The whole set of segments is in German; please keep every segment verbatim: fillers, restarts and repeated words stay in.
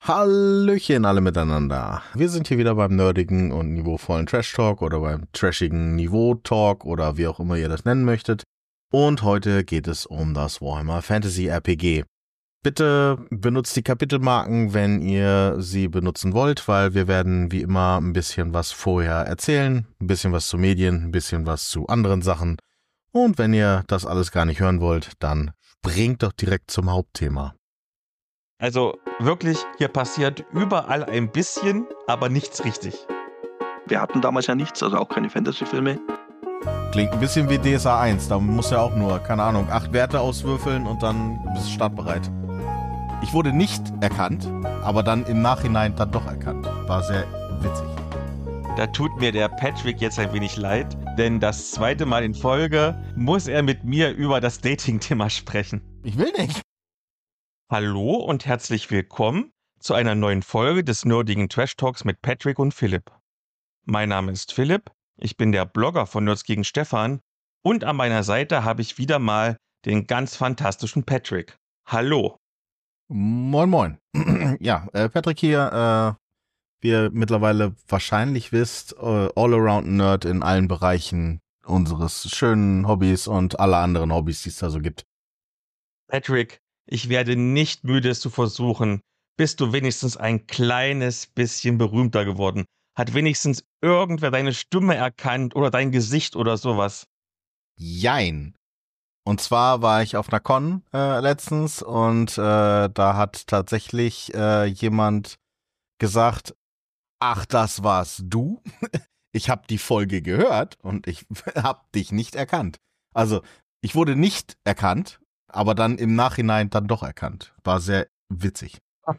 Hallöchen alle miteinander. Wir sind hier wieder beim nerdigen und niveauvollen Trash Talk oder beim trashigen Niveau Talk oder wie auch immer ihr das nennen möchtet. Und heute geht es um das Warhammer Fantasy R P G. Bitte benutzt die Kapitelmarken, wenn ihr sie benutzen wollt, weil wir werden wie immer ein bisschen was vorher erzählen, ein bisschen was zu Medien, ein bisschen was zu anderen Sachen. Und wenn ihr das alles gar nicht hören wollt, dann springt doch direkt zum Hauptthema. Also wirklich, hier passiert überall ein bisschen, aber nichts richtig. Wir hatten damals ja nichts, also auch keine Fantasy-Filme. Klingt ein bisschen wie D S A eins, da muss ja auch nur, keine Ahnung, acht Werte auswürfeln und dann bist du startbereit. Ich wurde nicht erkannt, aber dann im Nachhinein dann doch erkannt. War sehr witzig. Da tut mir der Patrick jetzt ein wenig leid, denn das zweite Mal in Folge muss er mit mir über das Dating-Thema sprechen. Ich will nicht. Hallo und herzlich willkommen zu einer neuen Folge des nerdigen Trash Talks mit Patrick und Philipp. Mein Name ist Philipp, ich bin der Blogger von Nerds gegen Stefan und an meiner Seite habe ich wieder mal den ganz fantastischen Patrick. Hallo. Moin moin. Ja, äh, Patrick hier, äh, wie ihr mittlerweile wahrscheinlich wisst, äh, All-Around-Nerd in allen Bereichen unseres schönen Hobbys und aller anderen Hobbys, die es da so gibt. Patrick, ich werde nicht müde, es zu versuchen. Bist du wenigstens ein kleines bisschen berühmter geworden? Hat wenigstens irgendwer deine Stimme erkannt oder dein Gesicht oder sowas? Jein. Und zwar war ich auf einer Con äh, letztens und äh, da hat tatsächlich äh, jemand gesagt, ach, das warst du? Ich habe die Folge gehört und ich habe dich nicht erkannt. Also, ich wurde nicht erkannt, aber dann im Nachhinein dann doch erkannt. War sehr witzig.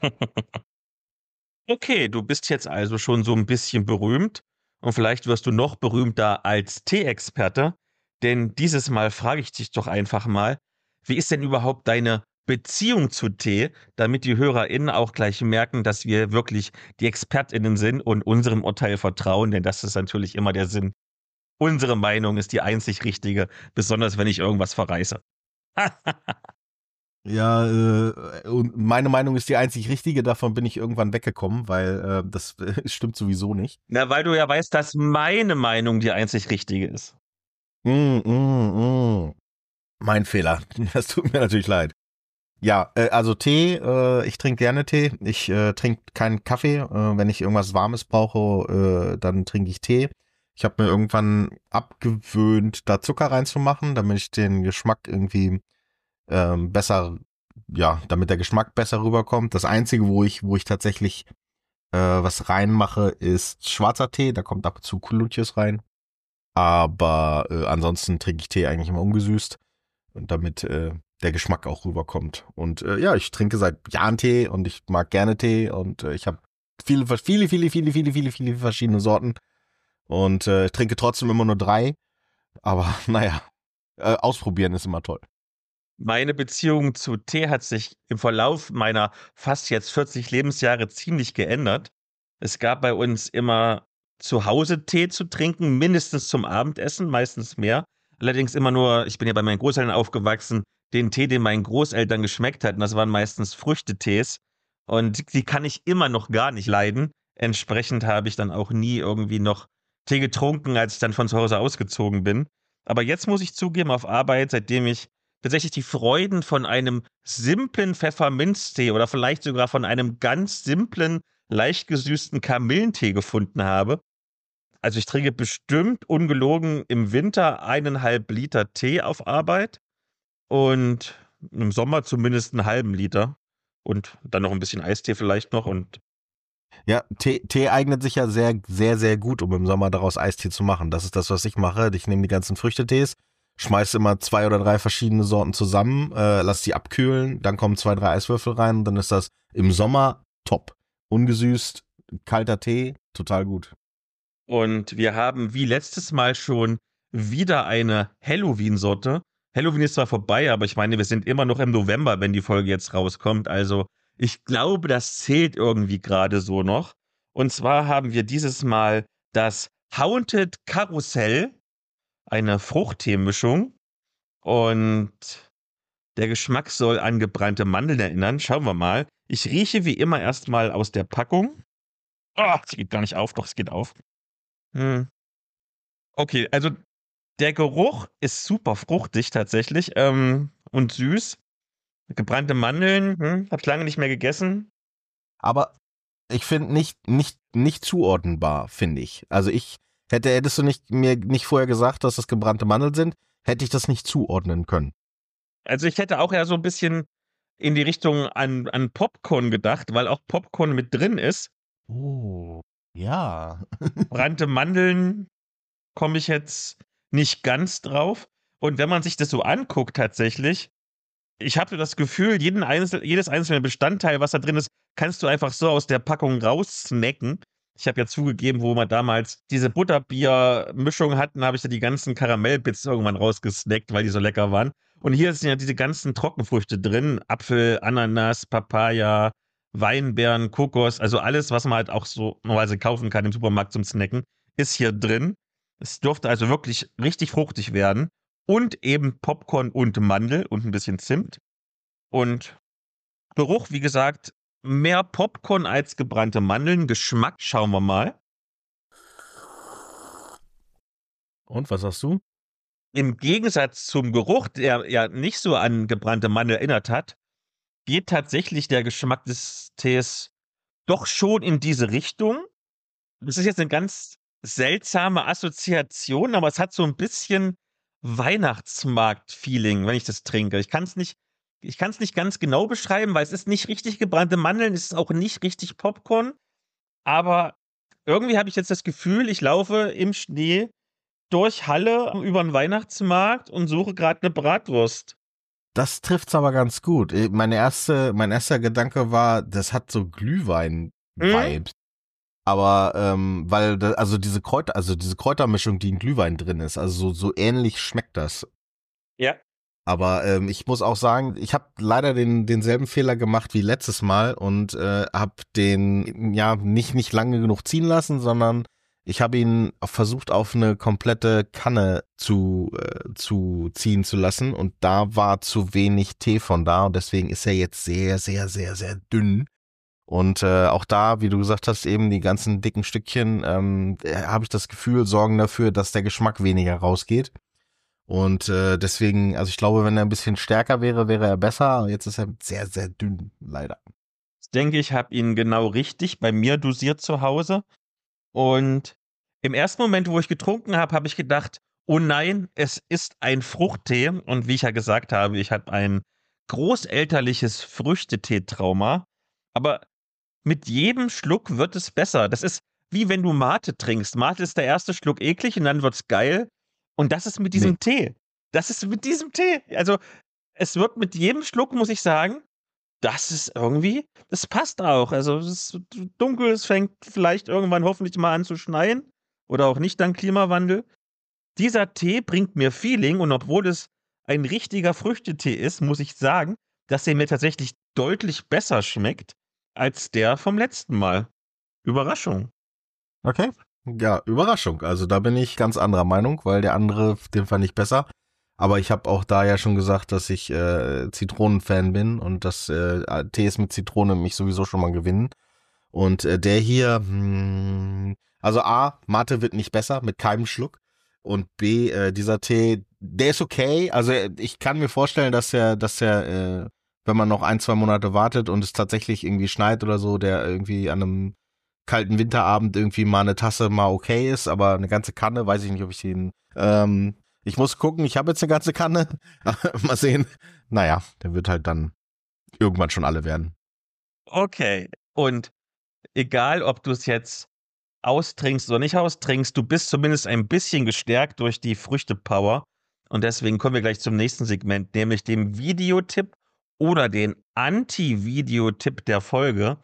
Okay, du bist jetzt also schon so ein bisschen berühmt und vielleicht wirst du noch berühmter als Tee-Experte, denn dieses Mal frage ich dich doch einfach mal, wie ist denn überhaupt deine Beziehung zu Tee, damit die HörerInnen auch gleich merken, dass wir wirklich die ExpertInnen sind und unserem Urteil vertrauen, denn das ist natürlich immer der Sinn. Unsere Meinung ist die einzig richtige, besonders wenn ich irgendwas verreiße. Ja, äh, und meine Meinung ist die einzig richtige, davon bin ich irgendwann weggekommen, weil äh, das äh, stimmt sowieso nicht. Na, weil du ja weißt, dass meine Meinung die einzig richtige ist. Mm, mm, mm. Mein Fehler. Das tut mir natürlich leid. Ja, äh, also Tee, äh, ich trinke gerne Tee. Ich äh, trinke keinen Kaffee. Äh, wenn ich irgendwas Warmes brauche, äh, dann trinke ich Tee. Ich habe mir irgendwann abgewöhnt, da Zucker reinzumachen, damit ich den Geschmack irgendwie ähm, besser, ja, damit der Geschmack besser rüberkommt. Das Einzige, wo ich, wo ich tatsächlich äh, was reinmache, ist schwarzer Tee. Da kommt ab und zu Kulutjes rein. Aber äh, ansonsten trinke ich Tee eigentlich immer ungesüßt. Und damit äh, der Geschmack auch rüberkommt. Und äh, ja, ich trinke seit Jahren Tee und ich mag gerne Tee und äh, ich habe viele, viele, viele, viele, viele, viele, viele verschiedene Sorten. Und äh, ich trinke trotzdem immer nur drei. Aber naja, äh, ausprobieren ist immer toll. Meine Beziehung zu Tee hat sich im Verlauf meiner fast jetzt vierzig Lebensjahre ziemlich geändert. Es gab bei uns immer zu Hause Tee zu trinken, mindestens zum Abendessen, meistens mehr. Allerdings immer nur, ich bin ja bei meinen Großeltern aufgewachsen, den Tee, den meinen Großeltern geschmeckt hat. Und das waren meistens Früchtetees. Und die kann ich immer noch gar nicht leiden. Entsprechend habe ich dann auch nie irgendwie noch Tee getrunken, als ich dann von zu Hause ausgezogen bin. Aber jetzt muss ich zugeben, auf Arbeit, seitdem ich tatsächlich die Freuden von einem simplen Pfefferminztee oder vielleicht sogar von einem ganz simplen, leicht gesüßten Kamillentee gefunden habe. Also ich trinke bestimmt ungelogen im Winter eineinhalb Liter Tee auf Arbeit und im Sommer zumindest einen halben Liter und dann noch ein bisschen Eistee vielleicht noch und Ja, Tee, Tee eignet sich ja sehr, sehr, sehr gut, um im Sommer daraus Eistee zu machen. Das ist das, was ich mache. Ich nehme die ganzen Früchtetees, schmeiß immer zwei oder drei verschiedene Sorten zusammen, äh, lass die abkühlen, dann kommen zwei, drei Eiswürfel rein und dann ist das im Sommer top. Ungesüßt, kalter Tee, total gut. Und wir haben wie letztes Mal schon wieder eine Halloween-Sorte. Halloween ist zwar vorbei, aber ich meine, wir sind immer noch im November, wenn die Folge jetzt rauskommt. Also ich glaube, das zählt irgendwie gerade so noch. Und zwar haben wir dieses Mal das Haunted Karussell, eine Fruchtteemischung. Und der Geschmack soll an gebrannte Mandeln erinnern. Schauen wir mal. Ich rieche wie immer erstmal aus der Packung. Ah, sie geht gar nicht auf, doch, es geht auf. Hm. Okay, also der Geruch ist super fruchtig tatsächlich ähm, und süß. Gebrannte Mandeln, hm, hab ich lange nicht mehr gegessen. Aber ich finde nicht, nicht, nicht zuordnenbar, finde ich. Also ich hätte, hättest du nicht, mir nicht vorher gesagt, dass das gebrannte Mandeln sind, hätte ich das nicht zuordnen können. Also ich hätte auch eher so ein bisschen in die Richtung an, an Popcorn gedacht, weil auch Popcorn mit drin ist. Oh, ja. Brannte Mandeln komme ich jetzt nicht ganz drauf. Und wenn man sich das so anguckt tatsächlich, ich habe so das Gefühl, jeden einzel jedes einzelne Bestandteil, was da drin ist, kannst du einfach so aus der Packung raussnacken. Ich habe ja zugegeben, wo wir damals diese Butterbier-Mischung hatten, habe ich da die ganzen Karamellbits irgendwann rausgesnackt, weil die so lecker waren. Und hier sind ja diese ganzen Trockenfrüchte drin. Apfel, Ananas, Papaya, Weinbeeren, Kokos, also alles, was man halt auch so normalerweise kaufen kann im Supermarkt zum Snacken, ist hier drin. Es dürfte also wirklich richtig fruchtig werden. Und eben Popcorn und Mandel und ein bisschen Zimt. Und Geruch, wie gesagt, mehr Popcorn als gebrannte Mandeln. Geschmack, schauen wir mal. Und was sagst du? Im Gegensatz zum Geruch, der ja nicht so an gebrannte Mandel erinnert hat, geht tatsächlich der Geschmack des Tees doch schon in diese Richtung. Das ist jetzt eine ganz seltsame Assoziation, aber es hat so ein bisschen Weihnachtsmarkt-Feeling, wenn ich das trinke. Ich kann es nicht, ich kann es nicht ganz genau beschreiben, weil es ist nicht richtig gebrannte Mandeln, es ist auch nicht richtig Popcorn, aber irgendwie habe ich jetzt das Gefühl, ich laufe im Schnee durch Halle über den Weihnachtsmarkt und suche gerade eine Bratwurst. Das trifft's aber ganz gut. Äh, Meine erste, mein erster Gedanke war, das hat so Glühwein-Vibes. Aber ähm, weil da, also diese Kräuter, also diese Kräutermischung, die in Glühwein drin ist, also so, so ähnlich schmeckt das. Ja. Aber ähm, ich muss auch sagen, ich habe leider den denselben Fehler gemacht wie letztes Mal und äh, habe den ja nicht nicht lange genug ziehen lassen, sondern ich habe ihn versucht auf eine komplette Kanne zu äh, zu ziehen zu lassen und da war zu wenig Tee von da und deswegen ist er jetzt sehr sehr sehr sehr dünn. Und äh, auch da, wie du gesagt hast, eben die ganzen dicken Stückchen, ähm, habe ich das Gefühl, sorgen dafür, dass der Geschmack weniger rausgeht. Und äh, deswegen, also ich glaube, wenn er ein bisschen stärker wäre, wäre er besser. Jetzt ist er sehr, sehr dünn, leider. Ich denke, ich habe ihn genau richtig bei mir dosiert zu Hause. Und im ersten Moment, wo ich getrunken habe, habe ich gedacht, oh nein, es ist ein Fruchttee. Und wie ich ja gesagt habe, ich habe ein großelterliches Früchtetee-Trauma. Aber mit jedem Schluck wird es besser. Das ist wie wenn du Mate trinkst. Mate ist der erste Schluck eklig und dann wird's geil. Und das ist mit diesem Nee. Tee. Das ist mit diesem Tee. Also es wird mit jedem Schluck, muss ich sagen, das ist irgendwie, das passt auch. Also es ist dunkel, es fängt vielleicht irgendwann hoffentlich mal an zu schneien oder auch nicht dank Klimawandel. Dieser Tee bringt mir Feeling und obwohl es ein richtiger Früchtetee ist, muss ich sagen, dass er mir tatsächlich deutlich besser schmeckt als der vom letzten Mal. Überraschung. Okay. Ja, Überraschung. Also da bin ich ganz anderer Meinung, weil der andere, den fand ich besser. Aber ich habe auch da ja schon gesagt, dass ich äh, Zitronenfan bin und dass äh, Tees mit Zitrone mich sowieso schon mal gewinnen. Und äh, der hier, mh, also A, Mate wird nicht besser mit keinem Schluck. Und B, äh, dieser Tee, der ist okay. Also äh, ich kann mir vorstellen, dass er, dass er, äh, wenn man noch ein, zwei Monate wartet und es tatsächlich irgendwie schneit oder so, der irgendwie an einem kalten Winterabend irgendwie mal eine Tasse mal okay ist, aber eine ganze Kanne, weiß ich nicht, ob ich den, ähm, ich muss gucken, ich habe jetzt eine ganze Kanne, mal sehen. Naja, der wird halt dann irgendwann schon alle werden. Okay. Und egal, ob du es jetzt austrinkst oder nicht austrinkst, du bist zumindest ein bisschen gestärkt durch die Früchte-Power. Und deswegen kommen wir gleich zum nächsten Segment, nämlich dem Videotipp oder den Anti-Videotipp der Folge.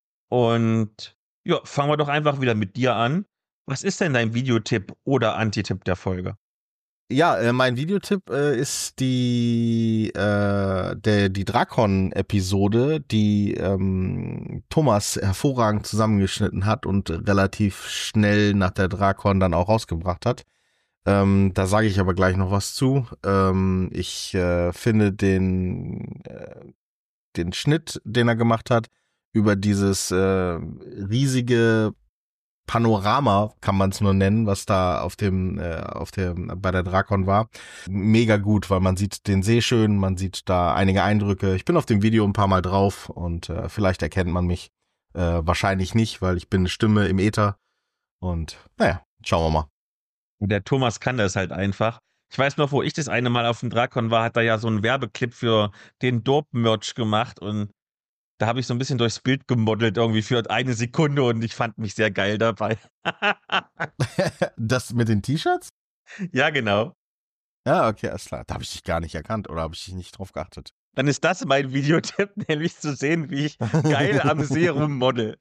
Und ja, fangen wir doch einfach wieder mit dir an. Was ist denn dein Videotipp oder Anti-Tipp der Folge? Ja, äh, mein Videotipp äh, ist die äh, der die Drakon-Episode, die ähm, Thomas hervorragend zusammengeschnitten hat und relativ schnell nach der Drakon dann auch rausgebracht hat. Ähm, da sage ich aber gleich noch was zu. Ähm, ich äh, finde den äh, den Schnitt, den er gemacht hat, über dieses äh, riesige Panorama, kann man es nur nennen, was da auf dem, äh, auf dem, bei der Drakon war. Mega gut, weil man sieht den See schön, man sieht da einige Eindrücke. Ich bin auf dem Video ein paar Mal drauf und äh, vielleicht erkennt man mich. Äh, wahrscheinlich nicht, weil ich bin eine Stimme im Äther. Und naja, schauen wir mal. Der Thomas kann das halt einfach. Ich weiß noch, wo ich das eine Mal auf dem Drakon war, hat er ja so einen Werbeclip für den Dope-Merch gemacht und da habe ich so ein bisschen durchs Bild gemodelt irgendwie für eine Sekunde und ich fand mich sehr geil dabei. Das mit den T-Shirts? Ja, genau. Ja, okay, alles klar. Da habe ich dich gar nicht erkannt oder habe ich nicht drauf geachtet. Dann ist das mein Videotipp, nämlich zu sehen, wie ich geil am See rummodel.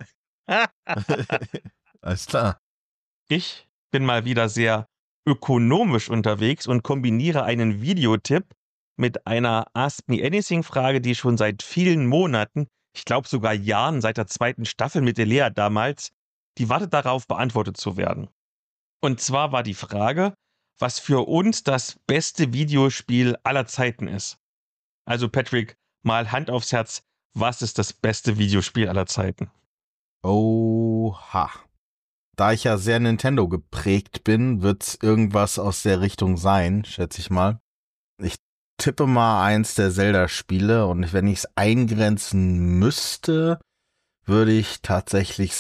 Alles klar. Ich bin mal wieder sehr ökonomisch unterwegs und kombiniere einen Videotipp mit einer Ask Me Anything-Frage, die schon seit vielen Monaten, ich glaube sogar Jahren, seit der zweiten Staffel mit Elea damals, die wartet darauf, beantwortet zu werden. Und zwar war die Frage, was für uns das beste Videospiel aller Zeiten ist. Also Patrick, mal Hand aufs Herz, was ist das beste Videospiel aller Zeiten? Oha. Da ich ja sehr Nintendo geprägt bin, wird's irgendwas aus der Richtung sein, schätze ich mal. Ich tippe mal eins der Zelda-Spiele und wenn ich es eingrenzen müsste, würde ich tatsächlich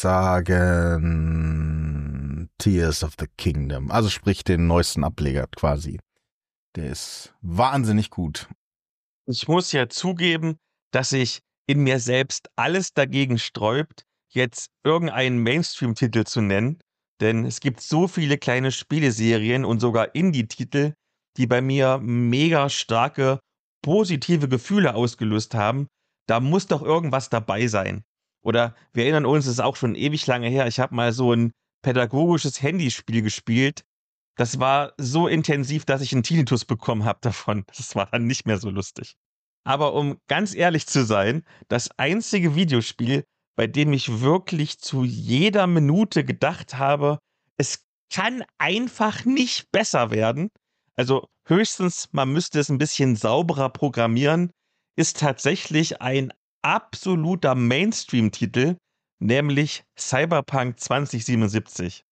sagen Tears of the Kingdom. Also sprich den neuesten Ableger quasi. Der ist wahnsinnig gut. Ich muss ja zugeben, dass sich in mir selbst alles dagegen sträubt, jetzt irgendeinen Mainstream-Titel zu nennen, denn es gibt so viele kleine Spieleserien und sogar Indie-Titel, die bei mir mega starke positive Gefühle ausgelöst haben. Da muss doch irgendwas dabei sein. Oder wir erinnern uns, es ist auch schon ewig lange her, ich habe mal so ein pädagogisches Handyspiel gespielt. Das war so intensiv, dass ich einen Tinnitus bekommen habe davon. Das war dann nicht mehr so lustig. Aber um ganz ehrlich zu sein, das einzige Videospiel, bei dem ich wirklich zu jeder Minute gedacht habe, es kann einfach nicht besser werden, also höchstens man müsste es ein bisschen sauberer programmieren, ist tatsächlich ein absoluter Mainstream-Titel, nämlich Cyberpunk zwanzig siebenundsiebzig.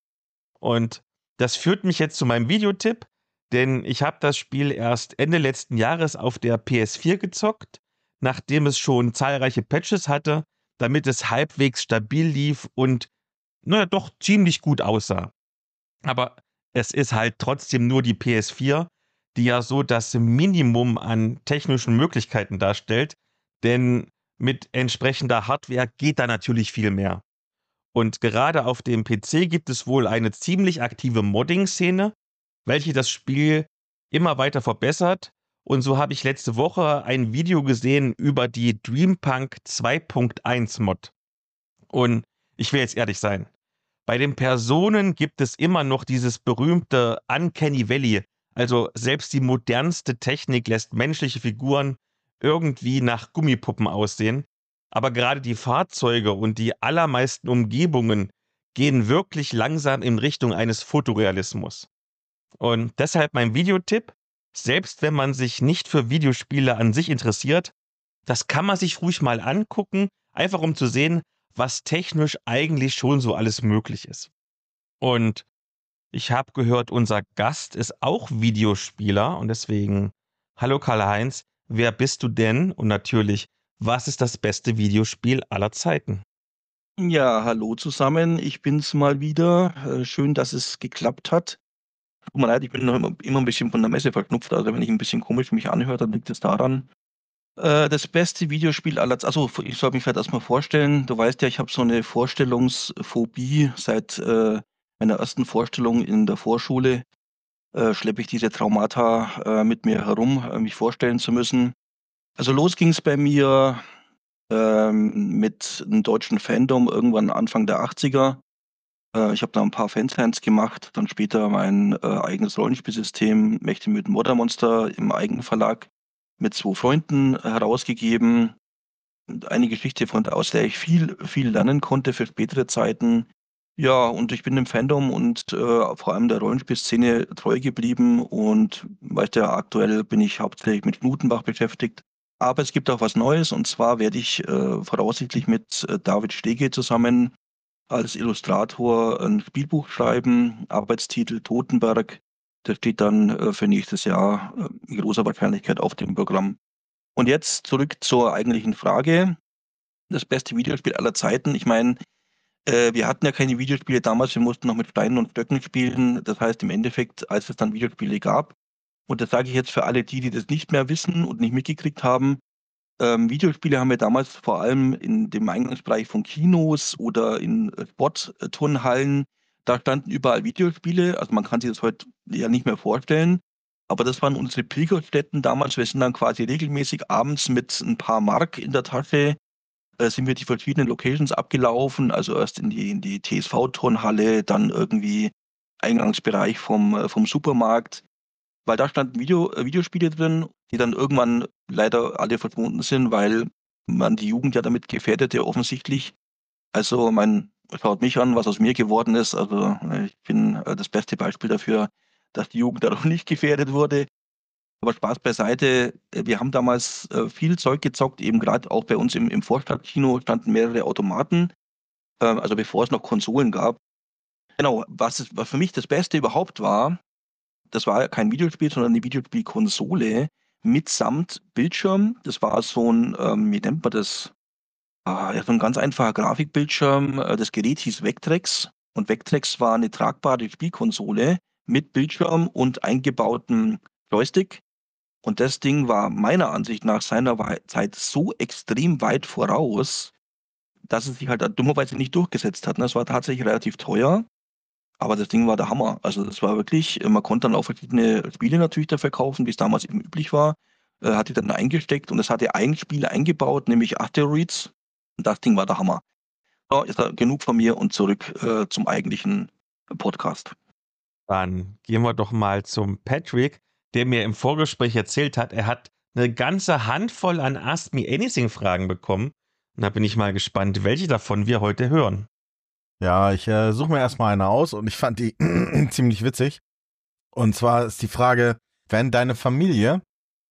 Und das führt mich jetzt zu meinem Videotipp, denn ich habe das Spiel erst Ende letzten Jahres auf der P S vier gezockt, nachdem es schon zahlreiche Patches hatte, damit es halbwegs stabil lief und, naja, doch ziemlich gut aussah. Aber es ist halt trotzdem nur die P S vier, die ja so das Minimum an technischen Möglichkeiten darstellt, denn mit entsprechender Hardware geht da natürlich viel mehr. Und gerade auf dem P C gibt es wohl eine ziemlich aktive Modding-Szene, welche das Spiel immer weiter verbessert. Und so habe ich letzte Woche ein Video gesehen über die Dreampunk zwei Punkt eins Mod. Und ich will jetzt ehrlich sein, bei den Personen gibt es immer noch dieses berühmte Uncanny Valley. Also selbst die modernste Technik lässt menschliche Figuren irgendwie nach Gummipuppen aussehen. Aber gerade die Fahrzeuge und die allermeisten Umgebungen gehen wirklich langsam in Richtung eines Fotorealismus. Und deshalb mein Videotipp, selbst wenn man sich nicht für Videospiele an sich interessiert, das kann man sich ruhig mal angucken, einfach um zu sehen, was technisch eigentlich schon so alles möglich ist. Und ich habe gehört, unser Gast ist auch Videospieler und deswegen, hallo Karl-Heinz, wer bist du denn? Und natürlich, was ist das beste Videospiel aller Zeiten? Ja, hallo zusammen. Ich bin's mal wieder. Äh, schön, dass es geklappt hat. Tut mir leid, ich bin noch immer, immer ein bisschen von der Messe verknüpft. Also wenn ich ein bisschen komisch mich anhöre, dann liegt es daran. Äh, das beste Videospiel aller Zeiten. Also ich soll mich vielleicht erstmal vorstellen. Du weißt ja, ich habe so eine Vorstellungsphobie. Seit äh, meiner ersten Vorstellung in der Vorschule äh, schleppe ich diese Traumata äh, mit mir herum, äh, mich vorstellen zu müssen. Also los ging's bei mir ähm, mit einem deutschen Fandom irgendwann Anfang der achtziger. Äh, ich habe da ein paar Fansigns gemacht, dann später mein äh, eigenes Rollenspielsystem Mächte mit Mördermonster im eigenen Verlag mit zwei Freunden herausgegeben. Und eine Geschichte, von der aus der ich viel, viel lernen konnte für spätere Zeiten. Ja, und ich bin dem Fandom und äh, vor allem der Rollenspielszene treu geblieben und weißt ja, aktuell bin ich hauptsächlich mit Knutenbach beschäftigt. Aber es gibt auch was Neues, und zwar werde ich äh, voraussichtlich mit äh, David Stege zusammen als Illustrator ein Spielbuch schreiben, Arbeitstitel Totenberg. Das steht dann äh, für nächstes Jahr äh, mit großer Wahrscheinlichkeit auf dem Programm. Und jetzt zurück zur eigentlichen Frage. Das beste Videospiel aller Zeiten. Ich meine, äh, wir hatten ja keine Videospiele damals, wir mussten noch mit Steinen und Stöcken spielen. Das heißt im Endeffekt, als es dann Videospiele gab, und das sage ich jetzt für alle die, die das nicht mehr wissen und nicht mitgekriegt haben, ähm, Videospiele haben wir damals vor allem in dem Eingangsbereich von Kinos oder in äh, Sportturnhallen, da standen überall Videospiele. Also man kann sich das heute ja nicht mehr vorstellen. Aber das waren unsere Pilgerstätten damals. Wir sind dann quasi regelmäßig abends mit ein paar Mark in der Tasche, äh, sind wir die verschiedenen Locations abgelaufen. Also erst in die, in die T S V-Turnhalle, dann irgendwie Eingangsbereich vom, äh, vom Supermarkt. Weil da standen Video, äh, Videospiele drin, die dann irgendwann leider alle verschwunden sind, weil man die Jugend ja damit gefährdete, offensichtlich. Also man schaut mich an, was aus mir geworden ist. Also äh, ich bin äh, das beste Beispiel dafür, dass die Jugend dadurch nicht gefährdet wurde. Aber Spaß beiseite, äh, wir haben damals äh, viel Zeug gezockt, eben gerade auch bei uns im, im Vorstadtkino standen mehrere Automaten, äh, also bevor es noch Konsolen gab. Genau, was, es, was für mich das Beste überhaupt war, das war ja kein Videospiel, sondern eine Videospielkonsole mitsamt Bildschirm. Das war so ein, ähm, wie nennt man das? Ah, ja, so ein ganz einfacher Grafikbildschirm. Äh, Das Gerät hieß Vectrex, und Vectrex war eine tragbare Spielkonsole mit Bildschirm und eingebautem Joystick. Und das Ding war meiner Ansicht nach seiner Wei- Zeit so extrem weit voraus, dass es sich halt dummerweise nicht durchgesetzt hat. Ne? Es war tatsächlich relativ teuer. Aber das Ding war der Hammer. Also das war wirklich, äh, man konnte dann auch verschiedene Spiele natürlich dafür kaufen, wie es damals eben üblich war. Äh, hatte dann eingesteckt, und es hatte ein Spiel eingebaut, nämlich Asteroids. Und das Ding war der Hammer. So, ist da genug von mir und zurück äh, zum eigentlichen Podcast. Dann gehen wir doch mal zum Patrick, der mir im Vorgespräch erzählt hat, er hat eine ganze Handvoll an Ask Me Anything-Fragen bekommen. Und da bin ich mal gespannt, welche davon wir heute hören. Ja, ich äh, suche mir erstmal eine aus und ich fand die ziemlich witzig. Und zwar ist die Frage, wenn deine Familie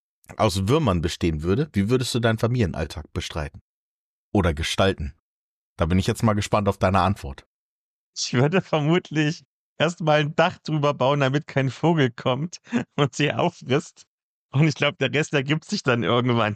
aus Würmern bestehen würde, wie würdest du deinen Familienalltag bestreiten? Oder gestalten? Da bin ich jetzt mal gespannt auf deine Antwort. Ich würde vermutlich erstmal ein Dach drüber bauen, damit kein Vogel kommt und sie auffrisst. Und ich glaube, der Rest ergibt sich dann irgendwann.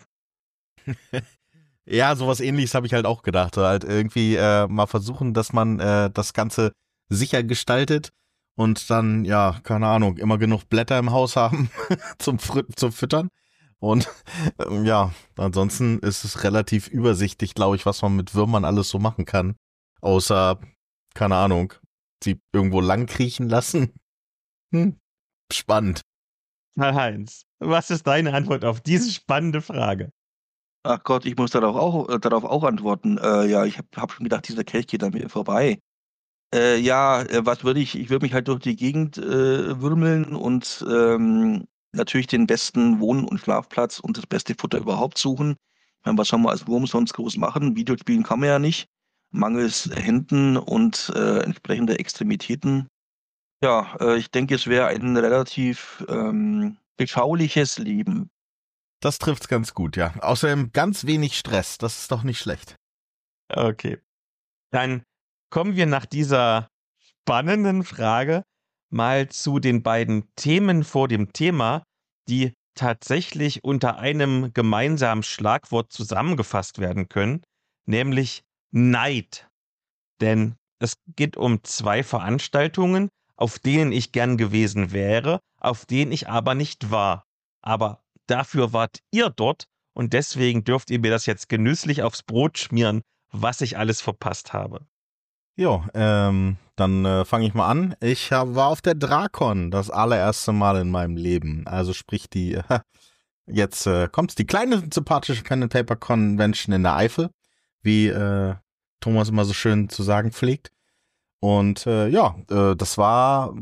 Ja, sowas Ähnliches habe ich halt auch gedacht. Halt irgendwie äh, mal versuchen, dass man äh, das Ganze sicher gestaltet und dann, ja, keine Ahnung, immer genug Blätter im Haus haben zum, Fr- zum Füttern. Und ähm, ja, ansonsten ist es relativ übersichtlich, glaube ich, was man mit Würmern alles so machen kann. Außer, keine Ahnung, sie irgendwo lang kriechen lassen. Hm, spannend. Karl-Heinz, was ist deine Antwort auf diese spannende Frage? Ach Gott, ich muss darauf auch, äh, darauf auch antworten. Äh, ja, ich habe hab schon gedacht, dieser Kelch geht an mir vorbei. Äh, ja, äh, was würde ich? Ich würde mich halt durch die Gegend äh, würmeln und ähm, natürlich den besten Wohn- und Schlafplatz und das beste Futter überhaupt suchen. Ich meine, was soll man als Wurm sonst groß machen? Videospielen kann man ja nicht. Mangels Händen und äh, entsprechender Extremitäten. Ja, äh, ich denke, es wäre ein relativ ähm, beschauliches Leben. Das trifft's ganz gut, ja. Außerdem ganz wenig Stress, das ist doch nicht schlecht. Okay. Dann kommen wir nach dieser spannenden Frage mal zu den beiden Themen vor dem Thema, die tatsächlich unter einem gemeinsamen Schlagwort zusammengefasst werden können, nämlich Neid. Denn es geht um zwei Veranstaltungen, auf denen ich gern gewesen wäre, auf denen ich aber nicht war. Aber dafür wart ihr dort, und deswegen dürft ihr mir das jetzt genüsslich aufs Brot schmieren, was ich alles verpasst habe. Jo, ähm, dann äh, fange ich mal an. Ich hab, war auf der Drakon das allererste Mal in meinem Leben. Also sprich die, äh, jetzt äh, kommt's, die kleine sympathische Pen and Paper Convention in der Eifel, wie äh, Thomas immer so schön zu sagen pflegt. Und äh, ja, äh, das war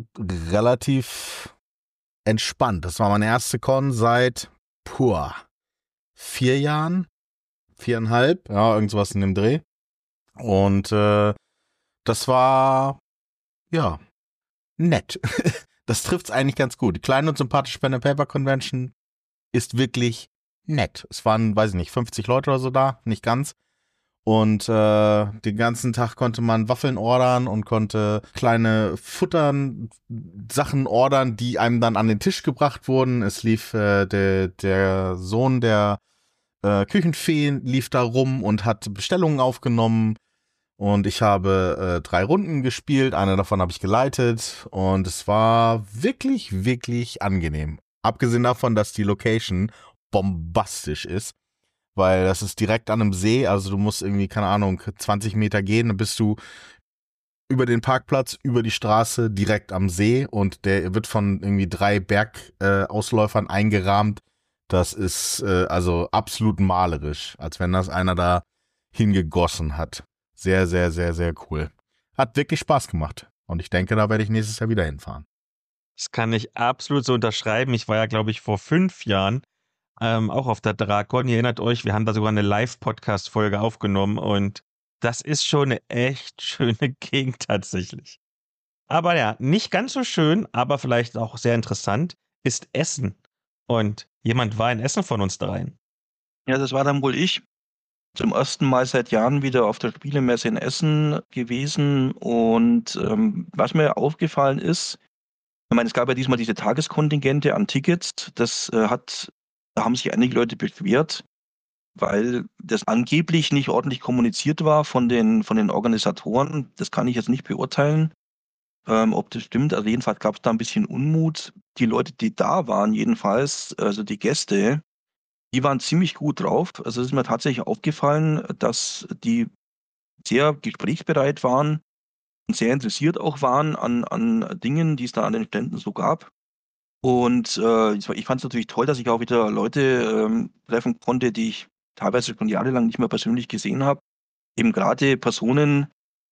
relativ entspannt. Das war meine erste Con seit, puh, vier Jahren, viereinhalb, ja, irgendwas in dem Dreh. Und äh, das war, ja, nett. Das trifft's eigentlich ganz gut. Die kleine und sympathische Pen and Paper Convention ist wirklich nett. Es waren, weiß ich nicht, fünfzig Leute oder so da, nicht ganz. Und äh, den ganzen Tag konnte man Waffeln ordern und konnte kleine Futtern, Sachen ordern, die einem dann an den Tisch gebracht wurden. Es lief äh, der, der Sohn der äh, Küchenfee lief da rum und hat Bestellungen aufgenommen. Und ich habe äh, drei Runden gespielt, eine davon habe ich geleitet. Und es war wirklich, wirklich angenehm. Abgesehen davon, dass die Location bombastisch ist. Weil das ist direkt an einem See, also du musst irgendwie, keine Ahnung, zwanzig Meter gehen, dann bist du über den Parkplatz, über die Straße, direkt am See und der wird von irgendwie drei Bergausläufern äh, eingerahmt. Das ist äh, also absolut malerisch, als wenn das einer da hingegossen hat. Sehr, sehr, sehr, sehr cool. Hat wirklich Spaß gemacht und ich denke, da werde ich nächstes Jahr wieder hinfahren. Das kann ich absolut so unterschreiben. Ich war ja, glaube ich, vor fünf Jahren Ähm, auch auf der Drakon. Ihr erinnert euch, wir haben da sogar eine Live-Podcast-Folge aufgenommen und das ist schon eine echt schöne Gegend tatsächlich. Aber ja, nicht ganz so schön, aber vielleicht auch sehr interessant, ist Essen. Und jemand war in Essen von uns dreien. Ja, das war dann wohl ich. Zum ersten Mal seit Jahren wieder auf der Spielemesse in Essen gewesen. Und ähm, was mir aufgefallen ist, ich meine, es gab ja diesmal diese Tageskontingente an Tickets. Das äh, hat, da haben sich einige Leute beschwert, weil das angeblich nicht ordentlich kommuniziert war von den, von den Organisatoren. Das kann ich jetzt nicht beurteilen, ähm, ob das stimmt. Also jedenfalls gab es da ein bisschen Unmut. Die Leute, die da waren, jedenfalls, also die Gäste, die waren ziemlich gut drauf. Also es ist mir tatsächlich aufgefallen, dass die sehr gesprächsbereit waren und sehr interessiert auch waren an, an Dingen, die es da an den Ständen so gab. Und äh, ich ich fand es natürlich toll, dass ich auch wieder Leute ähm, treffen konnte, die ich teilweise schon jahrelang nicht mehr persönlich gesehen habe. Eben gerade Personen,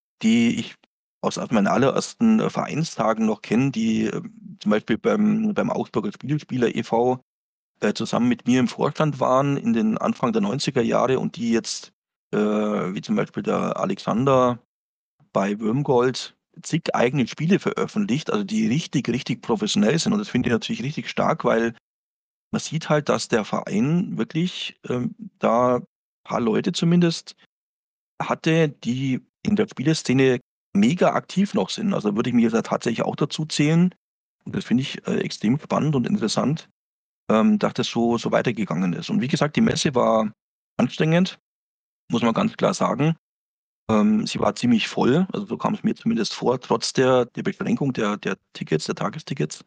die ich aus aus meinen allerersten äh, Vereinstagen noch kenne, die äh, zum Beispiel beim, beim Augsburger Spielspieler e V äh, zusammen mit mir im Vorstand waren in den Anfang der neunziger Jahre und die jetzt, äh, wie zum Beispiel der Alexander bei Würmgold, zig eigene Spiele veröffentlicht, also die richtig, richtig professionell sind. Und das finde ich natürlich richtig stark, weil man sieht halt, dass der Verein wirklich ähm, da ein paar Leute zumindest hatte, die in der Spieleszene mega aktiv noch sind. Also würde ich mich jetzt ja tatsächlich auch dazu zählen. Und das finde ich äh, extrem spannend und interessant, ähm, dass das so, so weitergegangen ist. Und wie gesagt, die Messe war anstrengend, muss man ganz klar sagen. Ähm, sie war ziemlich voll, also so kam es mir zumindest vor, trotz der, der Beschränkung der, der Tickets, der Tagestickets.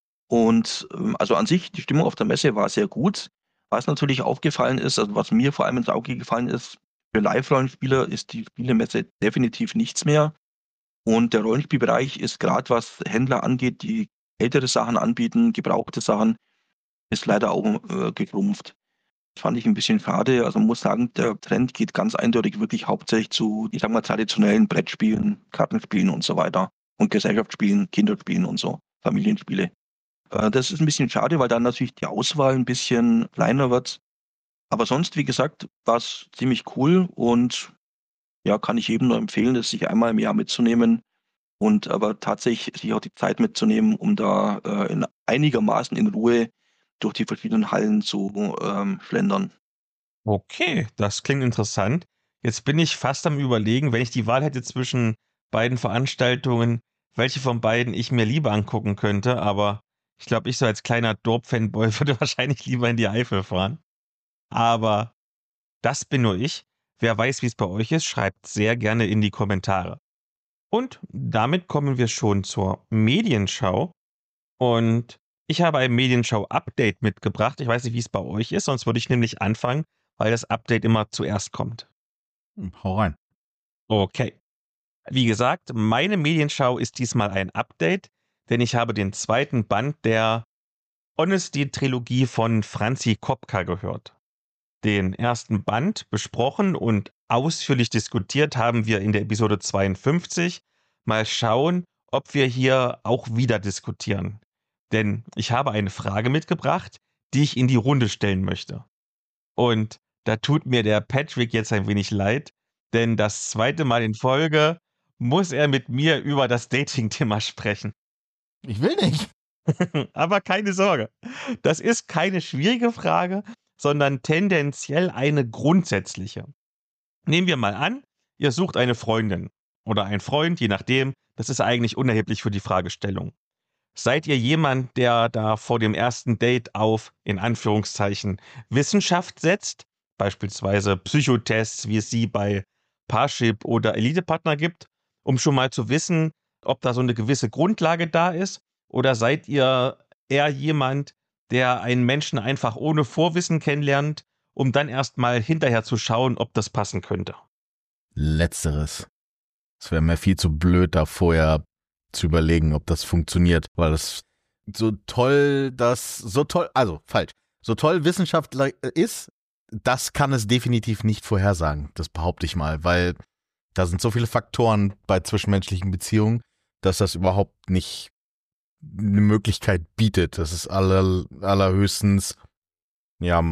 Und ähm, also an sich, die Stimmung auf der Messe war sehr gut. Was natürlich aufgefallen ist, also was mir vor allem ins Auge gefallen ist, für Live-Rollenspieler ist die Spielemesse definitiv nichts mehr. Und der Rollenspielbereich ist gerade, was Händler angeht, die ältere Sachen anbieten, gebrauchte Sachen, ist leider auch äh, geschrumpft. Das fand ich ein bisschen schade. Also man muss sagen, der Trend geht ganz eindeutig wirklich hauptsächlich zu, ich sag mal, traditionellen Brettspielen, Kartenspielen und so weiter. Und Gesellschaftsspielen, Kinderspielen und so, Familienspiele. Äh, das ist ein bisschen schade, weil dann natürlich die Auswahl ein bisschen kleiner wird. Aber sonst, wie gesagt, war es ziemlich cool und ja, kann ich jedem nur empfehlen, das sich einmal im Jahr mitzunehmen und aber tatsächlich sich auch die Zeit mitzunehmen, um da äh, in einigermaßen in Ruhe durch die verschiedenen Hallen zu ähm, schlendern. Okay, das klingt interessant. Jetzt bin ich fast am Überlegen, wenn ich die Wahl hätte zwischen beiden Veranstaltungen, welche von beiden ich mir lieber angucken könnte, aber ich glaube, ich so als kleiner Dorp-Fanboy würde wahrscheinlich lieber in die Eifel fahren. Aber das bin nur ich. Wer weiß, wie es bei euch ist, schreibt sehr gerne in die Kommentare. Und damit kommen wir schon zur Medienschau. Und ich habe ein Medienschau-Update mitgebracht. Ich weiß nicht, wie es bei euch ist, sonst würde ich nämlich anfangen, weil das Update immer zuerst kommt. Hm, hau rein. Okay. Wie gesagt, meine Medienschau ist diesmal ein Update, denn ich habe den zweiten Band der Honesty-Trilogie von Franzi Kopka gehört. Den ersten Band besprochen und ausführlich diskutiert haben wir in der Episode zweiundfünfzig. Mal schauen, ob wir hier auch wieder diskutieren. Denn ich habe eine Frage mitgebracht, die ich in die Runde stellen möchte. Und da tut mir der Patrick jetzt ein wenig leid, denn das zweite Mal in Folge muss er mit mir über das Dating-Thema sprechen. Ich will nicht. Aber keine Sorge, das ist keine schwierige Frage, sondern tendenziell eine grundsätzliche. Nehmen wir mal an, ihr sucht eine Freundin oder einen Freund, je nachdem, das ist eigentlich unerheblich für die Fragestellung. Seid ihr jemand, der da vor dem ersten Date auf, in Anführungszeichen, Wissenschaft setzt, beispielsweise Psychotests, wie es sie bei Parship oder Elite-Partner gibt, um schon mal zu wissen, ob da so eine gewisse Grundlage da ist? Oder seid ihr eher jemand, der einen Menschen einfach ohne Vorwissen kennenlernt, um dann erst mal hinterher zu schauen, ob das passen könnte? Letzteres. Es wäre mir viel zu blöd, da vorher zu überlegen, ob das funktioniert, weil das so toll, das so toll, also falsch, so toll Wissenschaft ist, das kann es definitiv nicht vorhersagen, das behaupte ich mal, weil da sind so viele Faktoren bei zwischenmenschlichen Beziehungen, dass das überhaupt nicht eine Möglichkeit bietet. Das ist aller, allerhöchstens ja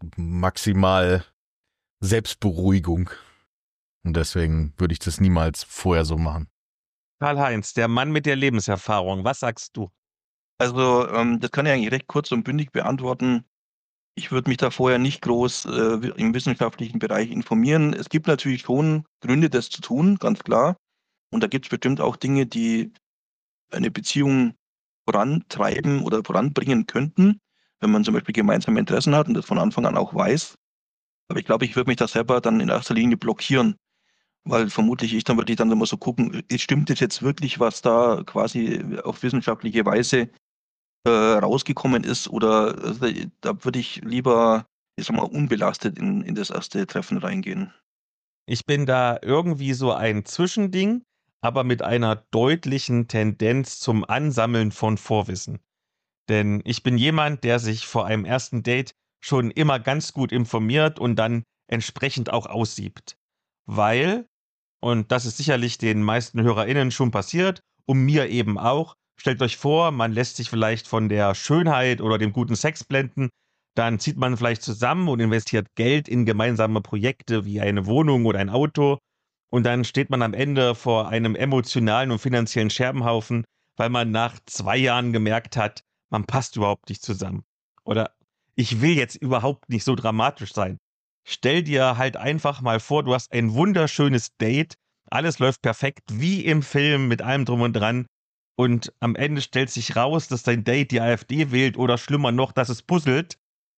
maximal Selbstberuhigung. Und deswegen würde ich das niemals vorher so machen. Karl-Heinz, der Mann mit der Lebenserfahrung, was sagst du? Also, ähm, das kann ich eigentlich recht kurz und bündig beantworten. Ich würde mich da vorher nicht groß äh, im wissenschaftlichen Bereich informieren. Es gibt natürlich schon Gründe, das zu tun, ganz klar. Und da gibt es bestimmt auch Dinge, die eine Beziehung vorantreiben oder voranbringen könnten, wenn man zum Beispiel gemeinsame Interessen hat und das von Anfang an auch weiß. Aber ich glaube, ich würde mich da selber dann in erster Linie blockieren, weil vermutlich ich dann würde ich dann immer so gucken, stimmt das jetzt wirklich, was da quasi auf wissenschaftliche Weise äh, rausgekommen ist, oder also, da würde ich lieber, ich sag mal, unbelastet in, in das erste Treffen reingehen. Ich bin da irgendwie so ein Zwischending, aber mit einer deutlichen Tendenz zum Ansammeln von Vorwissen. Denn ich bin jemand, der sich vor einem ersten Date schon immer ganz gut informiert und dann entsprechend auch aussiebt. Weil, und das ist sicherlich den meisten HörerInnen schon passiert, und mir eben auch, stellt euch vor, man lässt sich vielleicht von der Schönheit oder dem guten Sex blenden, dann zieht man vielleicht zusammen und investiert Geld in gemeinsame Projekte wie eine Wohnung oder ein Auto, und dann steht man am Ende vor einem emotionalen und finanziellen Scherbenhaufen, weil man nach zwei Jahren gemerkt hat, man passt überhaupt nicht zusammen. Oder ich will jetzt überhaupt nicht so dramatisch sein. Stell dir halt einfach mal vor, du hast ein wunderschönes Date, alles läuft perfekt, wie im Film, mit allem drum und dran, und am Ende stellt sich raus, dass dein Date die AfD wählt oder schlimmer noch, dass es puzzelt.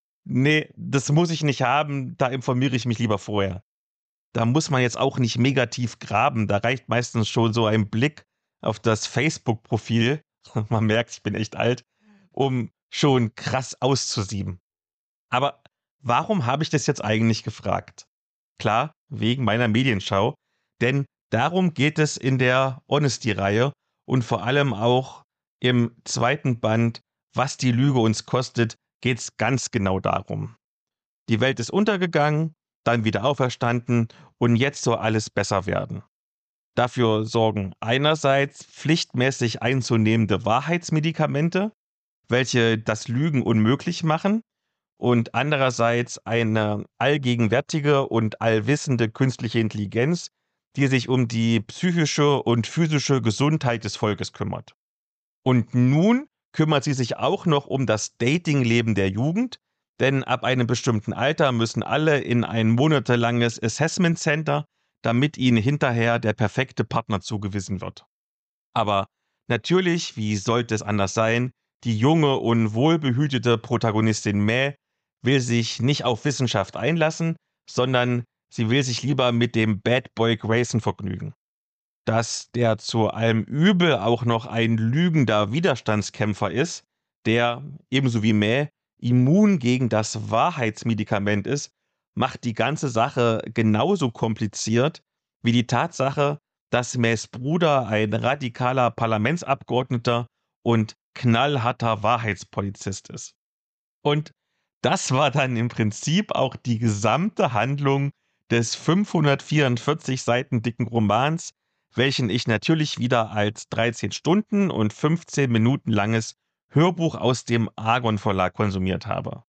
Nee, das muss ich nicht haben, da informiere ich mich lieber vorher. Da muss man jetzt auch nicht mega tief graben, da reicht meistens schon so ein Blick auf das Facebook-Profil, man merkt, ich bin echt alt, um schon krass auszusieben. Aber warum habe ich das jetzt eigentlich gefragt? Klar, wegen meiner Medienschau, denn darum geht es in der Honesty-Reihe und vor allem auch im zweiten Band, was die Lüge uns kostet, geht es ganz genau darum. Die Welt ist untergegangen, dann wieder auferstanden und jetzt soll alles besser werden. Dafür sorgen einerseits pflichtmäßig einzunehmende Wahrheitsmedikamente, welche das Lügen unmöglich machen, und andererseits eine allgegenwärtige und allwissende künstliche Intelligenz, die sich um die psychische und physische Gesundheit des Volkes kümmert. Und nun kümmert sie sich auch noch um das Datingleben der Jugend, denn ab einem bestimmten Alter müssen alle in ein monatelanges Assessment Center, damit ihnen hinterher der perfekte Partner zugewiesen wird. Aber natürlich, wie sollte es anders sein, die junge und wohlbehütete Protagonistin Mae will sich nicht auf Wissenschaft einlassen, sondern sie will sich lieber mit dem Bad Boy Grayson vergnügen. Dass der zu allem Übel auch noch ein lügender Widerstandskämpfer ist, der, ebenso wie Mae, immun gegen das Wahrheitsmedikament ist, macht die ganze Sache genauso kompliziert wie die Tatsache, dass Maes Bruder ein radikaler Parlamentsabgeordneter und knallharter Wahrheitspolizist ist. Und das war dann im Prinzip auch die gesamte Handlung des fünfhundertvierundvierzig Seiten dicken Romans, welchen ich natürlich wieder als dreizehn Stunden und fünfzehn Minuten langes Hörbuch aus dem Argon Verlag konsumiert habe.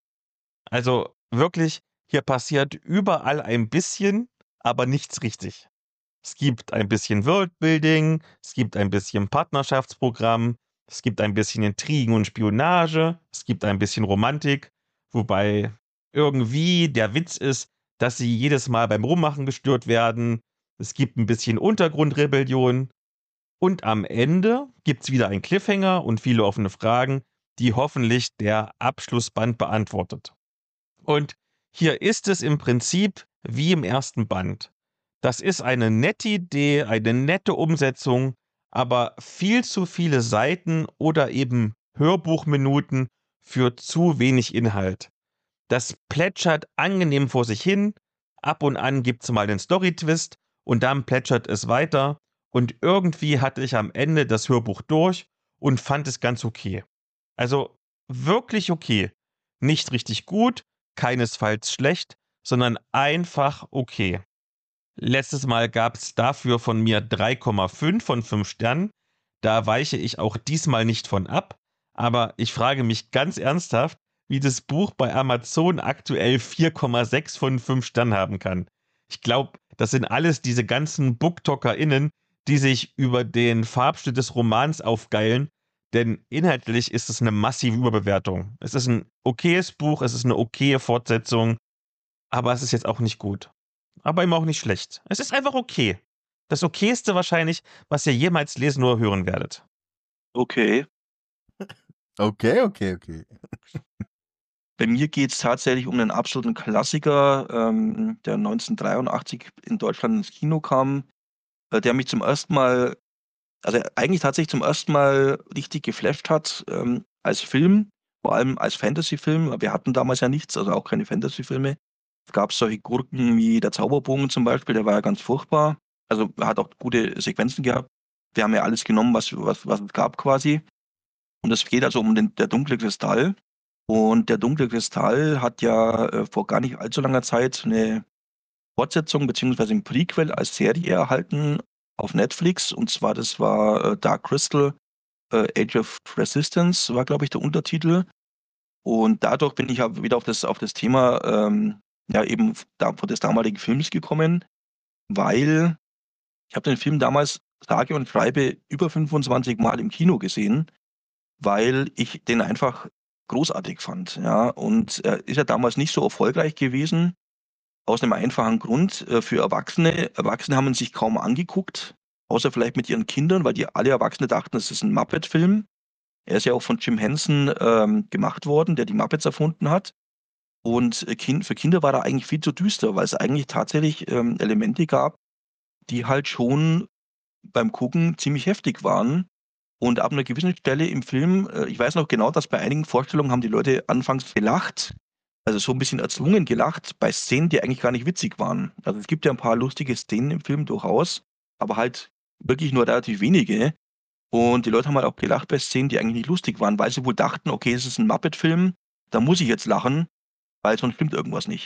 Also wirklich, hier passiert überall ein bisschen, aber nichts richtig. Es gibt ein bisschen Worldbuilding, es gibt ein bisschen Partnerschaftsprogramm, es gibt ein bisschen Intrigen und Spionage, es gibt ein bisschen Romantik, wobei irgendwie der Witz ist, dass sie jedes Mal beim Rummachen gestört werden. Es gibt ein bisschen Untergrundrebellion. Und am Ende gibt es wieder einen Cliffhanger und viele offene Fragen, die hoffentlich der Abschlussband beantwortet. Und hier ist es im Prinzip wie im ersten Band. Das ist eine nette Idee, eine nette Umsetzung, aber viel zu viele Seiten oder eben Hörbuchminuten für zu wenig Inhalt. Das plätschert angenehm vor sich hin, ab und an gibt es mal den Story-Twist und dann plätschert es weiter und irgendwie hatte ich am Ende das Hörbuch durch und fand es ganz okay. Also wirklich okay. Nicht richtig gut, keinesfalls schlecht, sondern einfach okay. Letztes Mal gab es dafür von mir drei Komma fünf von fünf Sternen. Da weiche ich auch diesmal nicht von ab. Aber ich frage mich ganz ernsthaft, wie das Buch bei Amazon aktuell vier Komma sechs von fünf Sternen haben kann. Ich glaube, das sind alles diese ganzen BooktalkerInnen, die sich über den Farbschnitt des Romans aufgeilen. Denn inhaltlich ist es eine massive Überbewertung. Es ist ein okayes Buch, es ist eine okaye Fortsetzung, aber es ist jetzt auch nicht gut. Aber eben auch nicht schlecht. Es ist einfach okay. Das okayste wahrscheinlich, was ihr jemals lesen oder hören werdet. Okay. Okay, okay, okay. Bei mir geht es tatsächlich um einen absoluten Klassiker, ähm, der neunzehnhundertdreiundachtzig in Deutschland ins Kino kam, äh, der mich zum ersten Mal, also eigentlich tatsächlich zum ersten Mal richtig geflasht hat, ähm, als Film, vor allem als Fantasy-Film. Wir hatten damals ja nichts, also auch keine Fantasy-Filme. Es gab solche Gurken wie der Zauberbogen zum Beispiel, der war ja ganz furchtbar. Also er hat auch gute Sequenzen gehabt. Wir haben ja alles genommen, was, was, was es gab quasi. Und es geht also um den, der dunkle Kristall. Und der dunkle Kristall hat ja äh, vor gar nicht allzu langer Zeit eine Fortsetzung beziehungsweise ein Prequel als Serie erhalten auf Netflix. Und zwar, das war äh, Dark Crystal, äh, Age of Resistance, war, glaube ich, der Untertitel. Und dadurch bin ich ja wieder auf das, auf das Thema ähm, ja eben da, des damaligen Films gekommen, weil ich habe den Film damals sage und schreibe über fünfundzwanzig Mal im Kino gesehen, weil ich den einfach großartig fand. Ja. Und er ist ja damals nicht so erfolgreich gewesen, aus einem einfachen Grund äh, für Erwachsene. Erwachsene haben ihn sich kaum angeguckt, außer vielleicht mit ihren Kindern, weil die alle Erwachsene dachten, es ist ein Muppet-Film. Er ist ja auch von Jim Henson ähm, gemacht worden, der die Muppets erfunden hat. Und äh, kind, für Kinder war er eigentlich viel zu düster, weil es eigentlich tatsächlich ähm, Elemente gab, die halt schon beim Gucken ziemlich heftig waren. Und ab einer gewissen Stelle im Film, äh, ich weiß noch genau, dass bei einigen Vorstellungen haben die Leute anfangs gelacht, also so ein bisschen erzwungen gelacht, bei Szenen, die eigentlich gar nicht witzig waren. Also es gibt ja ein paar lustige Szenen im Film durchaus, aber halt wirklich nur relativ wenige. Und die Leute haben halt auch gelacht bei Szenen, die eigentlich nicht lustig waren, weil sie wohl dachten, okay, es ist ein Muppet-Film, da muss ich jetzt lachen, weil sonst stimmt irgendwas nicht.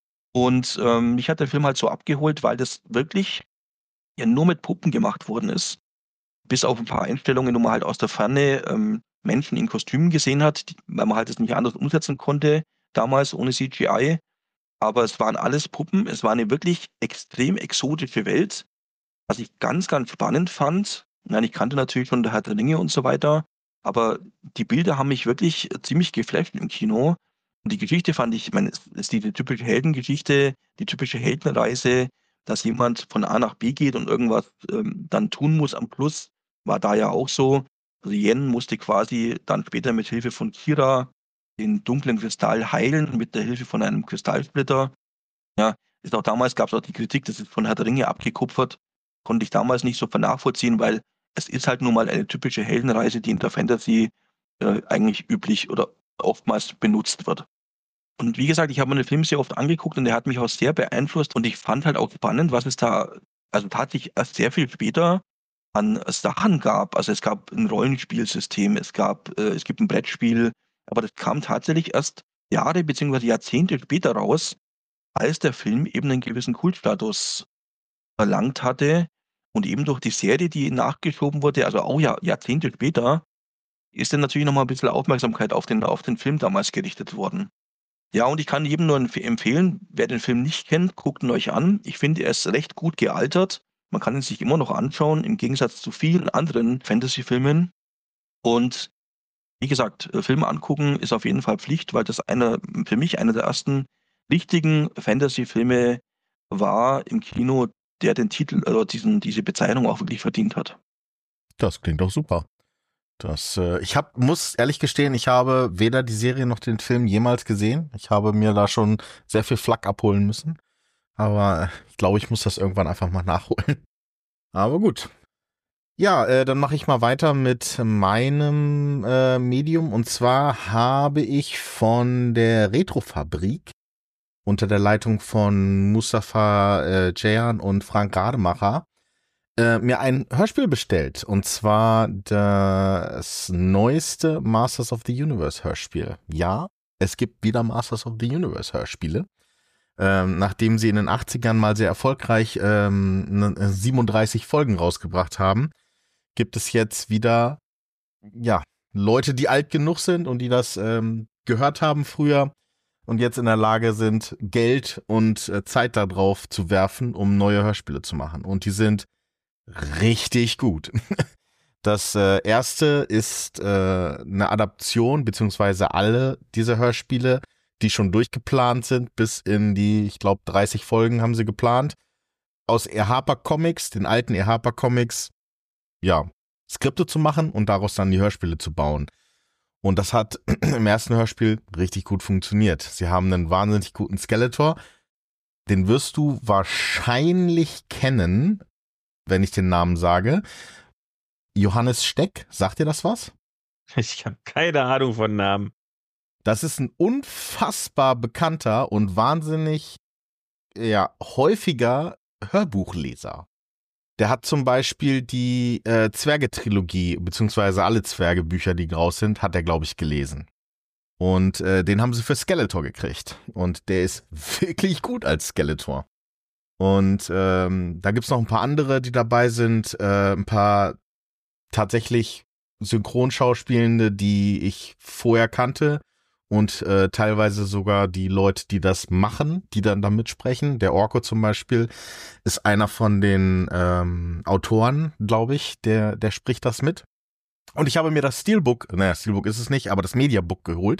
Und ähm, mich hat der Film halt so abgeholt, weil das wirklich ja nur mit Puppen gemacht worden ist. Bis auf ein paar Einstellungen, wo man halt aus der Ferne ähm, Menschen in Kostümen gesehen hat, die, weil man halt das nicht anders umsetzen konnte, damals ohne C G I. Aber es waren alles Puppen. Es war eine wirklich extrem exotische Welt, was ich ganz, ganz spannend fand. Nein, ich kannte natürlich schon der Herr der Ringe und so weiter, aber die Bilder haben mich wirklich äh, ziemlich geflasht im Kino. Und die Geschichte fand ich, ich meine, es ist die, die typische Heldengeschichte, die typische Heldenreise, dass jemand von A nach B geht und irgendwas ähm, dann tun muss am Schluss, war da ja auch so. Also Yen musste quasi dann später mit Hilfe von Kira den dunklen Kristall heilen, mit der Hilfe von einem Kristallsplitter. Ja, ist auch damals gab es auch die Kritik, das ist von Herr der Ringe abgekupfert. Konnte ich damals nicht so nachvollziehen, weil es ist halt nun mal eine typische Heldenreise, die in der Fantasy äh, eigentlich üblich oder oftmals benutzt wird. Und wie gesagt, ich habe mir den Film sehr oft angeguckt und der hat mich auch sehr beeinflusst und ich fand halt auch spannend, was es da, also tatsächlich erst sehr viel später an Sachen gab. Also es gab ein Rollenspielsystem, es gab, äh, es gibt ein Brettspiel, aber das kam tatsächlich erst Jahre beziehungsweise Jahrzehnte später raus, als der Film eben einen gewissen Kultstatus erlangt hatte und eben durch die Serie, die nachgeschoben wurde, also auch ja, Jahrzehnte später, ist dann natürlich nochmal ein bisschen Aufmerksamkeit auf den, auf den Film damals gerichtet worden. Ja, und ich kann jedem nur empf- empfehlen, wer den Film nicht kennt, guckt ihn euch an. Ich finde, er ist recht gut gealtert. Man kann ihn sich immer noch anschauen, im Gegensatz zu vielen anderen Fantasy-Filmen. Und Wie gesagt, äh, Filme angucken ist auf jeden Fall Pflicht, weil das einer, für mich einer der ersten richtigen Fantasy-Filme war im Kino, der den Titel oder diesen, diese Bezeichnung auch wirklich verdient hat. Das klingt doch super. Das, äh, ich hab, muss ehrlich gestehen, ich habe weder die Serie noch den Film jemals gesehen. Ich habe mir da schon sehr viel Flack abholen müssen. Aber ich glaube, ich muss das irgendwann einfach mal nachholen. Aber gut. Ja, äh, dann mache ich mal weiter mit meinem äh, Medium. Und zwar habe ich von der Retrofabrik unter der Leitung von Mustafa äh, Ceyhan und Frank Rademacher äh, mir ein Hörspiel bestellt. Und zwar das neueste Masters of the Universe Hörspiel. Ja, es gibt wieder Masters of the Universe Hörspiele. Ähm, nachdem sie in den achtzigern mal sehr erfolgreich ähm, siebenunddreißig Folgen rausgebracht haben, gibt es jetzt wieder, ja, Leute, die alt genug sind und die das ähm, gehört haben früher und jetzt in der Lage sind, Geld und äh, Zeit darauf zu werfen, um neue Hörspiele zu machen. Und die sind richtig gut. Das äh, erste ist äh, eine Adaption, beziehungsweise alle diese Hörspiele, die schon durchgeplant sind, bis in die, ich glaube, dreißig Folgen haben sie geplant, aus R. Harper Comics, den alten R. Harper Comics, ja, Skripte zu machen und daraus dann die Hörspiele zu bauen. Und das hat im ersten Hörspiel richtig gut funktioniert. Sie haben einen wahnsinnig guten Skeletor. Den wirst du wahrscheinlich kennen, wenn ich den Namen sage. Johannes Steck, sagt dir das was? Ich habe keine Ahnung von Namen. Das ist ein unfassbar bekannter und wahnsinnig, ja, häufiger Hörbuchleser. Der hat zum Beispiel die äh, Zwerge-Trilogie, beziehungsweise alle Zwerge-Bücher, die raus sind, hat er, glaube ich, gelesen. Und äh, den haben sie für Skeletor gekriegt. Und der ist wirklich gut als Skeletor. Und ähm, da gibt's noch ein paar andere, die dabei sind. Äh, ein paar tatsächlich Synchronschauspielende, die ich vorher kannte. Und äh, teilweise sogar die Leute, die das machen, die dann da mitsprechen. Der Orko zum Beispiel ist einer von den ähm, Autoren, glaube ich, der der spricht das mit. Und ich habe mir das Steelbook, naja, Steelbook ist es nicht, aber das Mediabook geholt,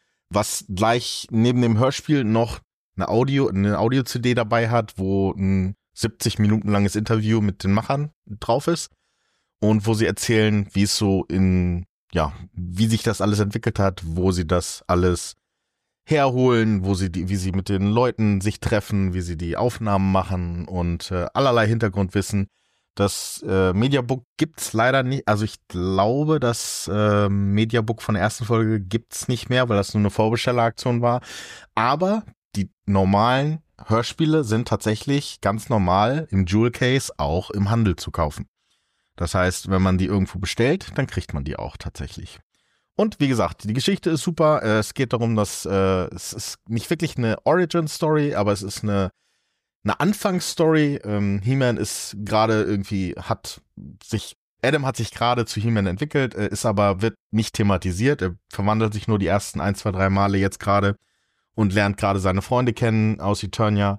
was gleich neben dem Hörspiel noch eine Audio, eine Audio-C D dabei hat, wo ein siebzig Minuten langes Interview mit den Machern drauf ist und wo sie erzählen, wie es so in ja, wie sich das alles entwickelt hat, wo sie das alles herholen, wo sie die, wie sie mit den Leuten sich treffen, wie sie die Aufnahmen machen und äh, allerlei Hintergrundwissen. Das äh, Mediabook gibt's leider nicht, also ich glaube, das äh, Mediabook von der ersten Folge gibt's nicht mehr, weil das nur eine Vorbestelleraktion war. Aber die normalen Hörspiele sind tatsächlich ganz normal im Jewel Case auch im Handel zu kaufen. Das heißt, wenn man die irgendwo bestellt, dann kriegt man die auch tatsächlich. Und wie gesagt, die Geschichte ist super. Es geht darum, dass äh, es ist nicht wirklich eine Origin-Story, aber es ist eine, eine Anfangsstory. Ähm, He-Man ist gerade irgendwie, hat sich, Adam hat sich gerade zu He-Man entwickelt, äh, ist aber, wird nicht thematisiert. Er verwandelt sich nur die ersten ein, zwei, drei Male jetzt gerade und lernt gerade seine Freunde kennen aus Eternia.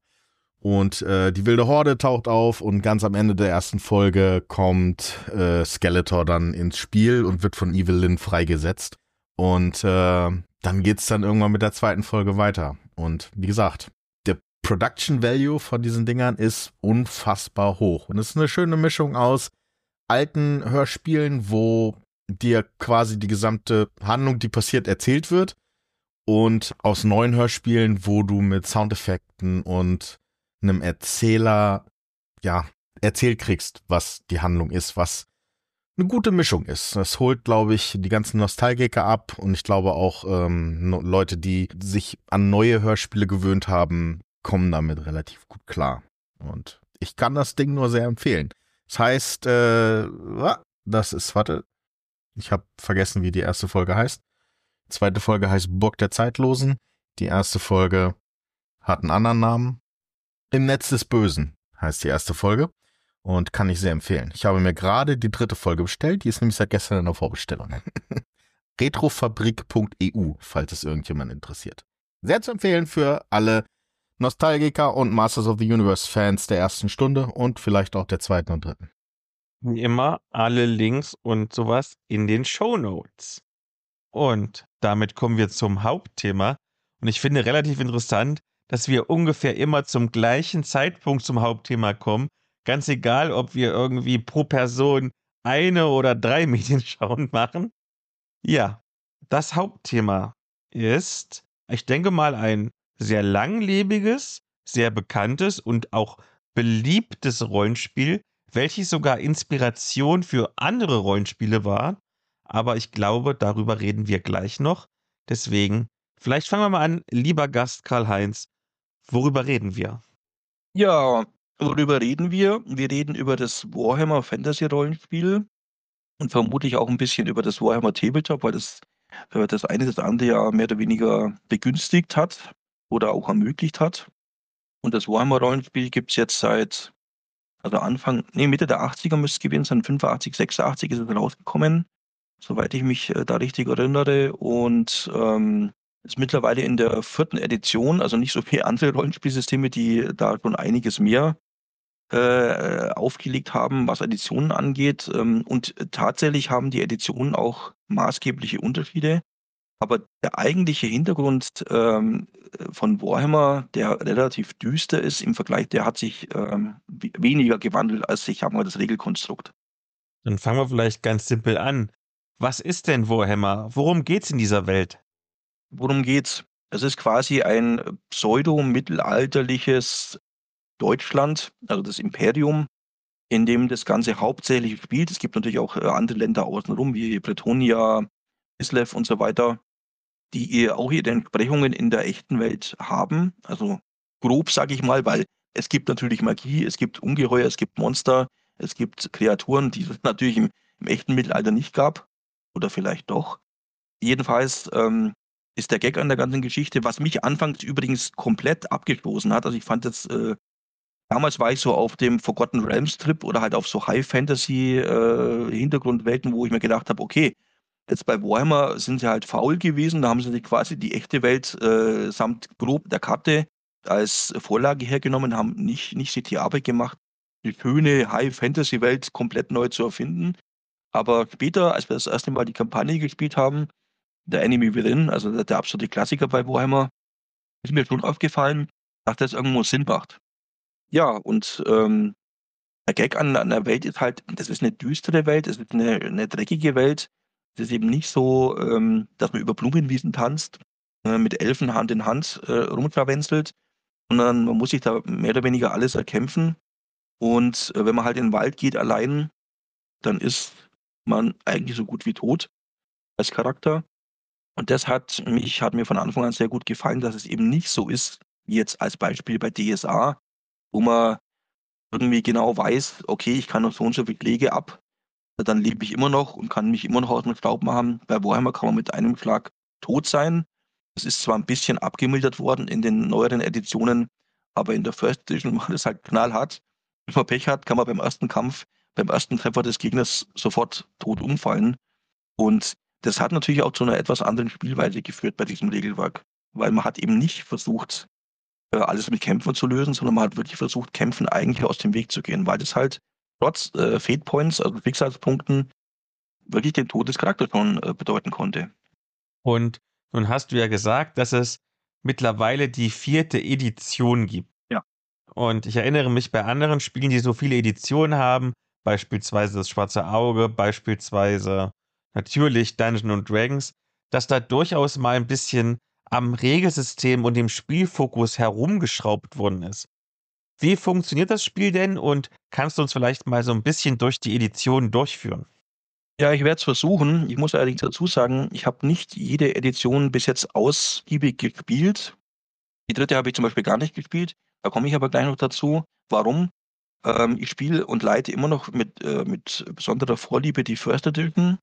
Und äh, die wilde Horde taucht auf und ganz am Ende der ersten Folge kommt äh, Skeletor dann ins Spiel und wird von Evil Lyn freigesetzt. Und äh, dann geht's dann irgendwann mit der zweiten Folge weiter. Und wie gesagt, der Production Value von diesen Dingern ist unfassbar hoch. Und es ist eine schöne Mischung aus alten Hörspielen, wo dir quasi die gesamte Handlung, die passiert, erzählt wird. Und aus neuen Hörspielen, wo du mit Soundeffekten und einem Erzähler, ja, erzählt kriegst, was die Handlung ist, was eine gute Mischung ist. Das holt, glaube ich, die ganzen Nostalgiker ab und ich glaube auch ähm, Leute, die sich an neue Hörspiele gewöhnt haben, kommen damit relativ gut klar. Und ich kann das Ding nur sehr empfehlen. Das heißt, äh, das ist, warte, ich habe vergessen, wie die erste Folge heißt. Die zweite Folge heißt Burg der Zeitlosen. Die erste Folge hat einen anderen Namen. Im Netz des Bösen heißt die erste Folge und kann ich sehr empfehlen. Ich habe mir gerade die dritte Folge bestellt, die ist nämlich seit gestern in der Vorbestellung. retrofabrik punkt e u, falls es irgendjemand interessiert. Sehr zu empfehlen für alle Nostalgiker und Masters of the Universe Fans der ersten Stunde und vielleicht auch der zweiten und dritten. Wie immer alle Links und sowas in den Shownotes. Und damit kommen wir zum Hauptthema. Und ich finde relativ interessant, dass wir ungefähr immer zum gleichen Zeitpunkt zum Hauptthema kommen. Ganz egal, ob wir irgendwie pro Person eine oder drei Medienschauen machen. Ja, das Hauptthema ist, ich denke mal, ein sehr langlebiges, sehr bekanntes und auch beliebtes Rollenspiel, welches sogar Inspiration für andere Rollenspiele war. Aber ich glaube, darüber reden wir gleich noch. Deswegen, vielleicht fangen wir mal an, lieber Gast Karl-Heinz, worüber reden wir? Ja, worüber reden wir? Wir reden über das Warhammer Fantasy Rollenspiel und vermutlich auch ein bisschen über das Warhammer Tabletop, weil das äh, das eine das andere ja mehr oder weniger begünstigt hat oder auch ermöglicht hat. Und das Warhammer Rollenspiel gibt's jetzt seit, also Anfang, ne, Mitte der achtziger müsste es gewesen sein, fünfundachtzig, sechsundachtzig ist es rausgekommen, soweit ich mich äh, da richtig erinnere. Und ähm, ist mittlerweile in der vierten Edition, also nicht so wie andere Rollenspielsysteme, die da schon einiges mehr äh, aufgelegt haben, was Editionen angeht. Ähm, und tatsächlich haben die Editionen auch maßgebliche Unterschiede. Aber der eigentliche Hintergrund ähm, von Warhammer, der relativ düster ist im Vergleich, der hat sich ähm, we- weniger gewandelt als ich habe mal das Regelkonstrukt. Dann fangen wir vielleicht ganz simpel an. Was ist denn Warhammer? Worum geht's in dieser Welt? Worum geht's? Es ist quasi ein pseudo-mittelalterliches Deutschland, also das Imperium, in dem das Ganze hauptsächlich spielt. Es gibt natürlich auch äh, andere Länder außenrum, wie Bretonia, Islev und so weiter, die ihr auch ihre Entsprechungen in der echten Welt haben. Also grob, sage ich mal, weil es gibt natürlich Magie, es gibt Ungeheuer, es gibt Monster, es gibt Kreaturen, die es natürlich im, im echten Mittelalter nicht gab. Oder vielleicht doch. Jedenfalls ähm, ist der Gag an der ganzen Geschichte, was mich anfangs übrigens komplett abgestoßen hat. Also ich fand das, äh, damals war ich so auf dem Forgotten Realms Trip oder halt auf so High Fantasy äh, Hintergrundwelten, wo ich mir gedacht habe, okay, jetzt bei Warhammer sind sie halt faul gewesen, da haben sie sich quasi die echte Welt äh, samt grob der Karte als Vorlage hergenommen, haben nicht, nicht sich die Arbeit gemacht, die schöne High-Fantasy-Welt komplett neu zu erfinden. Aber später, als wir das erste Mal die Kampagne gespielt haben, der Enemy Within, also der, der absolute Klassiker bei Warhammer, ist mir schon aufgefallen, dass das irgendwo Sinn macht. Ja, und ähm, der Gag an, an der Welt ist halt, das ist eine düstere Welt, es ist eine, eine dreckige Welt. Es ist eben nicht so, ähm, dass man über Blumenwiesen tanzt, äh, mit Elfen Hand in Hand äh, rumschlawenzelt, sondern man muss sich da mehr oder weniger alles erkämpfen. Und äh, wenn man halt in den Wald geht allein, dann ist man eigentlich so gut wie tot als Charakter. Und das hat mich, hat mir von Anfang an sehr gut gefallen, dass es eben nicht so ist, wie jetzt als Beispiel bei D S A, wo man irgendwie genau weiß, okay, ich kann noch so und so viel Pflege ab, dann lebe ich immer noch und kann mich immer noch aus dem Staub machen. Bei Warhammer kann man mit einem Schlag tot sein. Es ist zwar ein bisschen abgemildert worden in den neueren Editionen, aber in der First Edition war das halt knallhart. Wenn man Pech hat, kann man beim ersten Kampf, beim ersten Treffer des Gegners sofort tot umfallen. Und das hat natürlich auch zu einer etwas anderen Spielweise geführt bei diesem Regelwerk, weil man hat eben nicht versucht, äh, alles mit Kämpfen zu lösen, sondern man hat wirklich versucht, Kämpfen eigentlich aus dem Weg zu gehen, weil das halt trotz äh, Fate Points, also Schicksalspunkten, wirklich den Tod des Charakters schon äh, bedeuten konnte. Und nun hast du ja gesagt, dass es mittlerweile die vierte Edition gibt. Ja. Und ich erinnere mich bei anderen Spielen, die so viele Editionen haben, beispielsweise das Schwarze Auge, beispielsweise natürlich Dungeons and Dragons, dass da durchaus mal ein bisschen am Regelsystem und dem Spielfokus herumgeschraubt worden ist. Wie funktioniert das Spiel denn und kannst du uns vielleicht mal so ein bisschen durch die Edition durchführen? Ja, ich werde es versuchen. Ich muss allerdings dazu sagen, ich habe nicht jede Edition bis jetzt ausgiebig gespielt. Die dritte habe ich zum Beispiel gar nicht gespielt. Da komme ich aber gleich noch dazu. Warum? Ähm, ich spiele und leite immer noch mit, äh, mit besonderer Vorliebe die First Edition,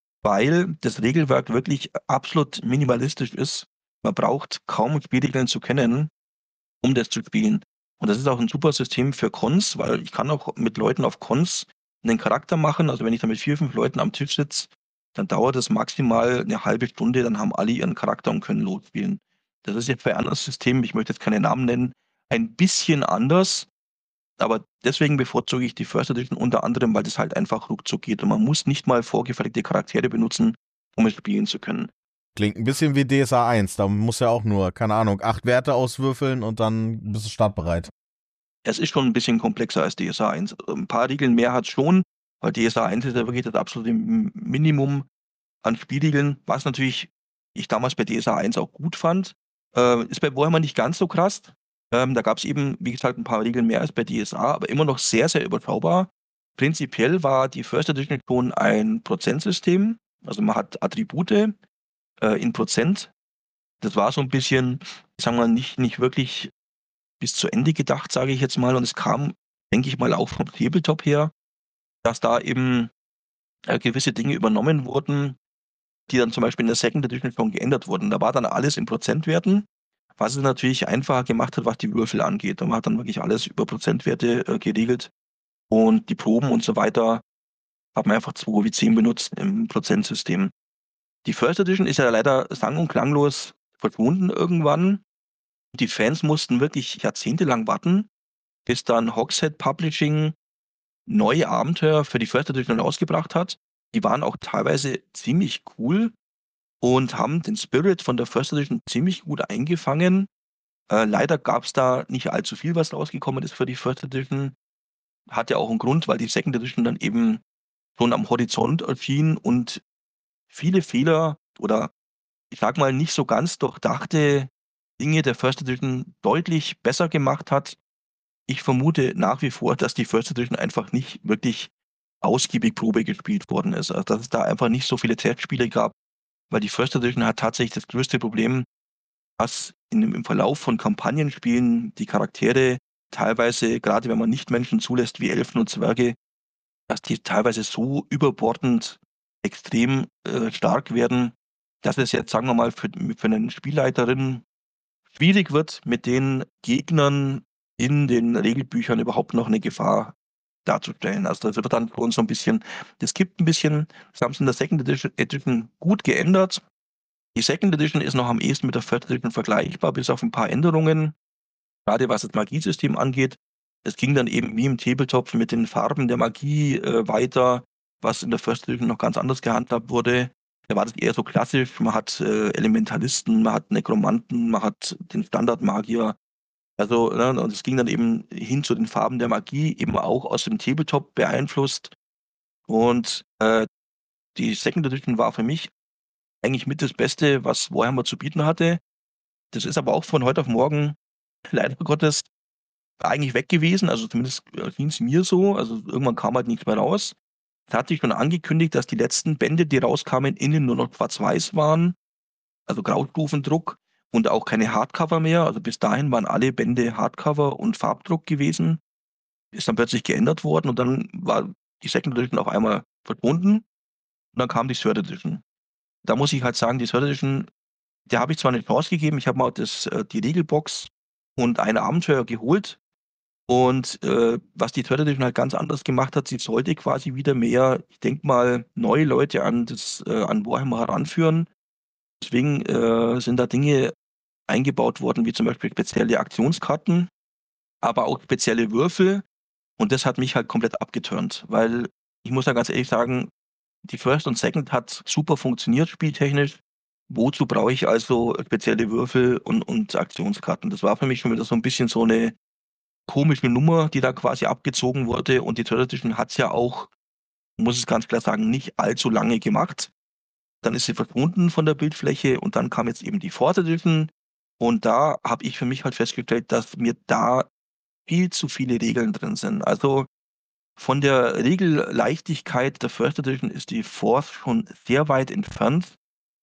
weil das Regelwerk wirklich absolut minimalistisch ist. Man braucht kaum Spielregeln zu kennen, um das zu spielen. Und das ist auch ein super System für Cons, weil ich kann auch mit Leuten auf Cons einen Charakter machen. Also wenn ich da mit vier, fünf Leuten am Tisch sitze, dann dauert das maximal eine halbe Stunde, dann haben alle ihren Charakter und können losspielen. Das ist jetzt bei anderen Systemen, ich möchte jetzt keine Namen nennen, ein bisschen anders. Aber deswegen bevorzuge ich die First Edition unter anderem, weil das halt einfach ruckzuck geht und man muss nicht mal vorgefertigte Charaktere benutzen, um es spielen zu können. Klingt ein bisschen wie D S A eins. Da muss ja auch nur, keine Ahnung, acht Werte auswürfeln und dann bist du startbereit. Es ist schon ein bisschen komplexer als D S A eins. Ein paar Regeln mehr hat es schon, weil D S A eins ist ja wirklich das absolute M- Minimum an Spielregeln, was natürlich ich damals bei D S A eins auch gut fand. Äh, ist bei Warhammer nicht ganz so krass. Ähm, da gab es eben, wie gesagt, ein paar Regeln mehr als bei D S A, aber immer noch sehr, sehr überschaubar. Prinzipiell war die First Edition schon ein Prozentsystem. Also man hat Attribute äh, in Prozent. Das war so ein bisschen, sagen wir mal, nicht, nicht wirklich bis zu Ende gedacht, sage ich jetzt mal. Und es kam, denke ich mal, auch vom Tabletop her, dass da eben äh, gewisse Dinge übernommen wurden, die dann zum Beispiel in der Second Edition schon geändert wurden. Da war dann alles in Prozentwerten, was es natürlich einfacher gemacht hat, was die Würfel angeht. Und man hat dann wirklich alles über Prozentwerte äh, geregelt. Und die Proben und so weiter hat man einfach zwei wie zehn benutzt im Prozentsystem. Die First Edition ist ja leider sang- und klanglos verschwunden irgendwann. Die Fans mussten wirklich jahrzehntelang warten, bis dann Hogshead Publishing neue Abenteuer für die First Edition rausgebracht hat. Die waren auch teilweise ziemlich cool und haben den Spirit von der First Edition ziemlich gut eingefangen. Äh, leider gab es da nicht allzu viel, was rausgekommen ist für die First Edition. Hat ja auch einen Grund, weil die Second Edition dann eben schon am Horizont erschien und viele Fehler oder ich sag mal nicht so ganz durchdachte Dinge der First Edition deutlich besser gemacht hat. Ich vermute nach wie vor, dass die First Edition einfach nicht wirklich ausgiebig Probe gespielt worden ist. Also dass es da einfach nicht so viele Testspiele gab, weil die First Edition hat tatsächlich das größte Problem, dass in dem, im Verlauf von Kampagnenspielen die Charaktere teilweise, gerade wenn man Nichtmenschen zulässt wie Elfen und Zwerge, dass die teilweise so überbordend extrem äh, stark werden, dass es jetzt, sagen wir mal, für, für eine Spielleiterin schwierig wird, mit den Gegnern in den Regelbüchern überhaupt noch eine Gefahr darzustellen. Also das wird dann für uns so ein bisschen, das gibt ein bisschen, das haben sie in der Second Edition, Edition gut geändert. Die Second Edition ist noch am ehesten mit der Third Edition vergleichbar, bis auf ein paar Änderungen, gerade was das Magiesystem angeht. Es ging dann eben wie im Tabletop mit den Farben der Magie äh, weiter, was in der First Edition noch ganz anders gehandhabt wurde. Da war das eher so klassisch. Man hat äh, Elementalisten, man hat Nekromanten, man hat den Standardmagier. Also, ne, und es ging dann eben hin zu den Farben der Magie, eben auch aus dem Tabletop beeinflusst. Und äh, die Second Edition war für mich eigentlich mit das Beste, was Warhammer zu bieten hatte. Das ist aber auch von heute auf morgen leider Gottes eigentlich weg gewesen. Also zumindest ging es mir so. Also irgendwann kam halt nichts mehr raus. Da hatte ich schon angekündigt, dass die letzten Bände, die rauskamen, innen nur noch schwarz-weiß waren, also Graustufendruck und auch keine Hardcover mehr. Also bis dahin waren alle Bände Hardcover und Farbdruck gewesen. Ist dann plötzlich geändert worden und dann war die Second Edition auf einmal verschwunden und dann kam die Third Edition. Da muss ich halt sagen, die Third Edition, der habe ich zwar eine Chance gegeben, ich habe mal das, äh, die Regelbox und ein Abenteuer geholt. Und äh, was die Third Edition halt ganz anders gemacht hat, sie sollte quasi wieder mehr, ich denke mal, neue Leute an das äh, an Warhammer heranführen. Deswegen äh, sind da Dinge eingebaut worden, wie zum Beispiel spezielle Aktionskarten, aber auch spezielle Würfel. Und das hat mich halt komplett abgeturnt, weil ich muss ja ganz ehrlich sagen, die First und Second hat super funktioniert spieltechnisch. Wozu brauche ich also spezielle Würfel und, und Aktionskarten? Das war für mich schon wieder so ein bisschen so eine komische Nummer, die da quasi abgezogen wurde. Und die Third Edition hat es ja auch, muss es ganz klar sagen, nicht allzu lange gemacht. Dann ist sie verschwunden von der Bildfläche und dann kam jetzt eben die Fourth Edition. Und da habe ich für mich halt festgestellt, dass mir da viel zu viele Regeln drin sind. Also von der Regelleichtigkeit der First Edition ist die Fourth schon sehr weit entfernt.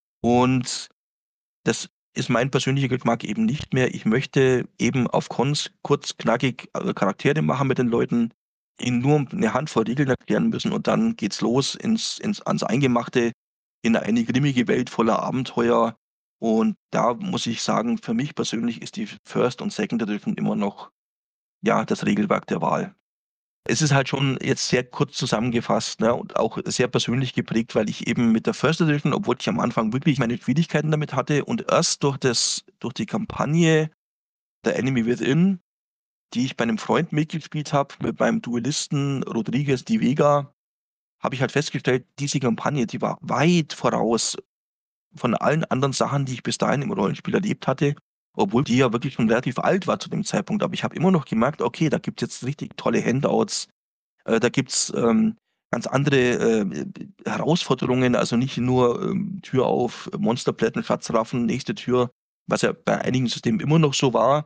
Und das ist mein persönlicher Geschmack eben nicht mehr. Ich möchte eben auf Cons kurz, knackig äh, Charaktere machen mit den Leuten, ihnen nur eine Handvoll Regeln erklären müssen und dann geht's los ins, ins, ans Eingemachte, in eine grimmige Welt voller Abenteuer. Und da muss ich sagen, für mich persönlich ist die First und Second Edition immer noch, ja, das Regelwerk der Wahl. Es ist halt schon jetzt sehr kurz zusammengefasst, ne, und auch sehr persönlich geprägt, weil ich eben mit der First Edition, obwohl ich am Anfang wirklich meine Schwierigkeiten damit hatte und erst durch das, durch die Kampagne der Enemy Within, die ich bei einem Freund mitgespielt habe, mit meinem Duellisten Rodriguez Di Vega, habe ich halt festgestellt, diese Kampagne, die war weit voraus von allen anderen Sachen, die ich bis dahin im Rollenspiel erlebt hatte, obwohl die ja wirklich schon relativ alt war zu dem Zeitpunkt. Aber ich habe immer noch gemerkt, okay, da gibt es jetzt richtig tolle Handouts, äh, da gibt es ähm, ganz andere äh, Herausforderungen, also nicht nur ähm, Tür auf, Monsterplätten, Schatzraffen, nächste Tür, was ja bei einigen Systemen immer noch so war.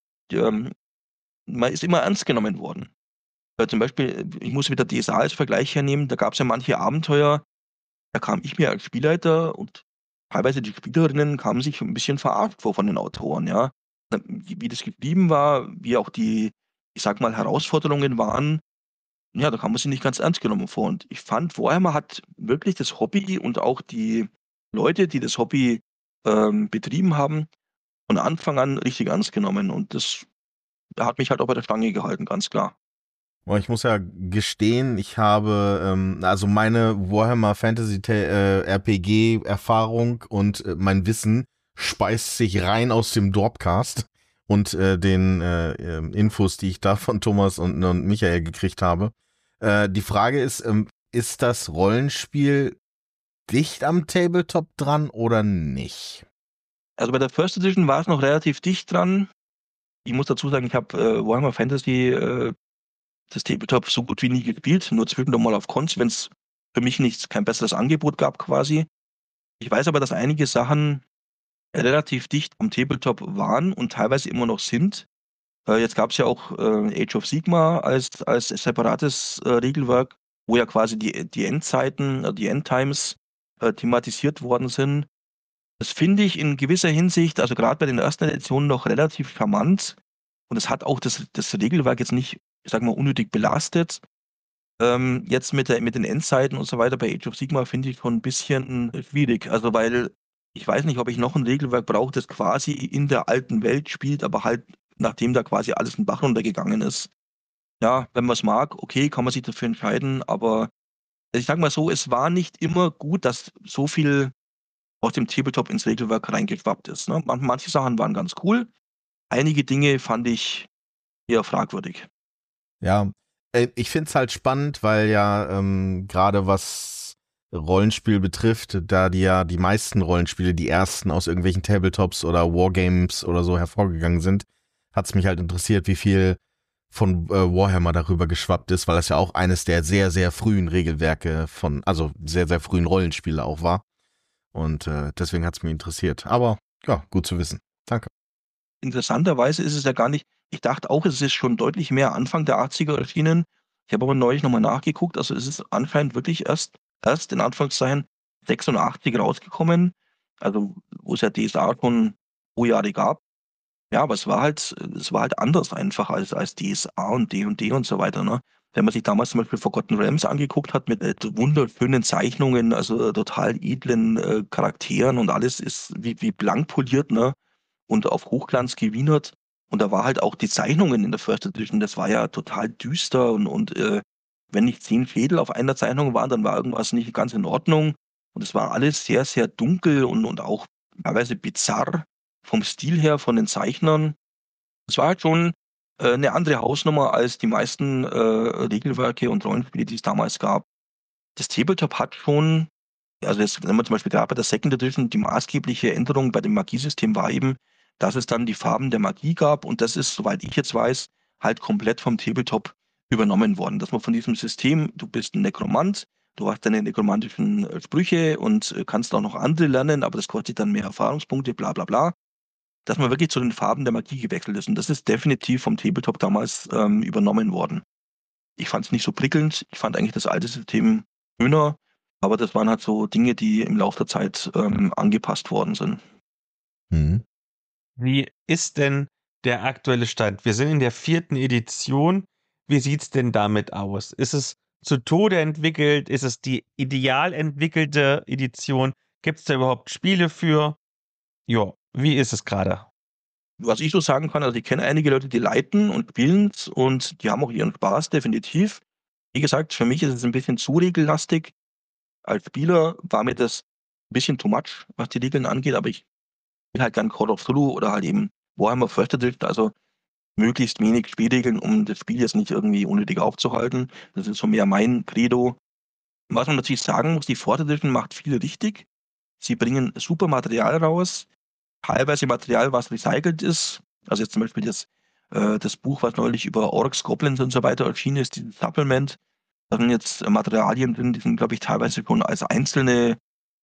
Ähm, Man ist immer ernst genommen worden. Äh, zum Beispiel, ich muss wieder D S A als Vergleich hernehmen, da gab es ja manche Abenteuer, da kam ich mir als Spielleiter und teilweise die Spielerinnen kamen sich ein bisschen verarscht vor von den Autoren, ja. Wie wie das geblieben war, wie auch die, ich sag mal, Herausforderungen waren, ja, da kam man sich nicht ganz ernst genommen vor. Und ich fand, Warhammer hat wirklich das Hobby und auch die Leute, die das Hobby ähm, betrieben haben, von Anfang an richtig ernst genommen. Und das hat mich halt auch bei der Stange gehalten, ganz klar. Boah, ich muss ja gestehen, ich habe ähm, also meine Warhammer Fantasy äh, R P G Erfahrung und äh, mein Wissen speist sich rein aus dem Dorpcast und äh, den äh, äh, Infos, die ich da von Thomas und, und Michael gekriegt habe. Äh, die Frage ist, ähm, ist das Rollenspiel dicht am Tabletop dran oder nicht? Also bei der First Edition war es noch relativ dicht dran. Ich muss dazu sagen, ich habe äh, Warhammer Fantasy, äh, das Tabletop, so gut wie nie gespielt, nur zwischendurch mal auf Cons, wenn es für mich nichts, kein besseres Angebot gab quasi. Ich weiß aber, dass einige Sachen relativ dicht am Tabletop waren und teilweise immer noch sind. Äh, jetzt gab es ja auch äh, Age of Sigmar als, als separates äh, Regelwerk, wo ja quasi die, die Endzeiten, äh, die Endtimes äh, thematisiert worden sind. Das finde ich in gewisser Hinsicht, also gerade bei den ersten Editionen, noch relativ charmant. Und es hat auch das, das Regelwerk jetzt nicht, ich sag mal, unnötig belastet. Ähm, jetzt mit, der, mit den Endzeiten und so weiter bei Age of Sigmar finde ich schon ein bisschen schwierig. Also, weil ich weiß nicht, ob ich noch ein Regelwerk brauche, das quasi in der alten Welt spielt, aber halt nachdem da quasi alles in den Bach runtergegangen ist. Ja, wenn man es mag, okay, kann man sich dafür entscheiden, aber ich sag mal so, es war nicht immer gut, dass so viel aus dem Tabletop ins Regelwerk reingeschwappt ist. Ne? Man, manche Sachen waren ganz cool, einige Dinge fand ich eher fragwürdig. Ja, äh, ich find's halt spannend, weil ja ähm, gerade was Rollenspiel betrifft, da die ja die meisten Rollenspiele, die ersten aus irgendwelchen Tabletops oder Wargames oder so hervorgegangen sind, hat's mich halt interessiert, wie viel von äh, Warhammer darüber geschwappt ist, weil das ja auch eines der sehr, sehr frühen Regelwerke von, also sehr, sehr frühen Rollenspiele auch war. Und äh, deswegen hat's mich interessiert. Aber ja, gut zu wissen. Danke. Interessanterweise ist es ja gar nicht, ich dachte auch, es ist schon deutlich mehr Anfang der achtziger erschienen. Ich habe aber neulich nochmal nachgeguckt, also es ist anscheinend wirklich erst, erst in Anführungszeichen sechsundachtzig rausgekommen, also wo es ja D S A schon pro Jahre gab. Ja, aber es war halt, es war halt anders einfach als, als D S A und D und D und so weiter, ne? Wenn man sich damals zum Beispiel Forgotten Realms angeguckt hat mit äh, wunderschönen Zeichnungen, also äh, total edlen äh, Charakteren und alles ist wie, wie blank poliert, ne? Und auf Hochglanz gewienert. Und da war halt auch die Zeichnungen in der First Edition, das war ja total düster und, und äh, wenn nicht zehn Fädel auf einer Zeichnung waren, dann war irgendwas nicht ganz in Ordnung. Und es war alles sehr, sehr dunkel und, und auch teilweise bizarr vom Stil her von den Zeichnern. Es war halt schon äh, eine andere Hausnummer als die meisten äh, Regelwerke und Rollenspiele, die es damals gab. Das Tabletop hat schon, also jetzt, wenn man zum Beispiel gerade bei der Second Edition, die maßgebliche Änderung bei dem Magiesystem war eben, dass es dann die Farben der Magie gab und das ist, soweit ich jetzt weiß, halt komplett vom Tabletop übernommen worden. Dass man von diesem System, du bist ein Nekromant, du hast deine nekromantischen äh, Sprüche und äh, kannst auch noch andere lernen, aber das kostet dann mehr Erfahrungspunkte, bla bla bla, dass man wirklich zu den Farben der Magie gewechselt ist. Und das ist definitiv vom Tabletop damals ähm, übernommen worden. Ich fand es nicht so prickelnd. Ich fand eigentlich das alte System schöner, aber das waren halt so Dinge, die im Laufe der Zeit ähm, angepasst worden sind. Mhm. Wie ist denn der aktuelle Stand? Wir sind in der vierten Edition. Wie sieht's denn damit aus? Ist es zu Tode entwickelt? Ist es die ideal entwickelte Edition? Gibt es da überhaupt Spiele für? Ja, wie ist es gerade? Was ich so sagen kann, also ich kenne einige Leute, die leiten und spielen und die haben auch ihren Spaß, definitiv. Wie gesagt, für mich ist es ein bisschen zu regellastig. Als Spieler war mir das ein bisschen too much, was die Regeln angeht, aber ich will halt gern Call of Cthulhu oder halt eben Warhammer First Edition, also möglichst wenig Spielregeln, um das Spiel jetzt nicht irgendwie unnötig aufzuhalten. Das ist so mehr mein Credo. Was man natürlich sagen muss, die Fourth Edition macht viel richtig. Sie bringen super Material raus, teilweise Material, was recycelt ist. Also jetzt zum Beispiel das, äh, das Buch, was neulich über Orks, Goblins und so weiter erschienen ist, dieses Supplement. Da sind jetzt Materialien drin, die sind, glaube ich, teilweise schon als einzelne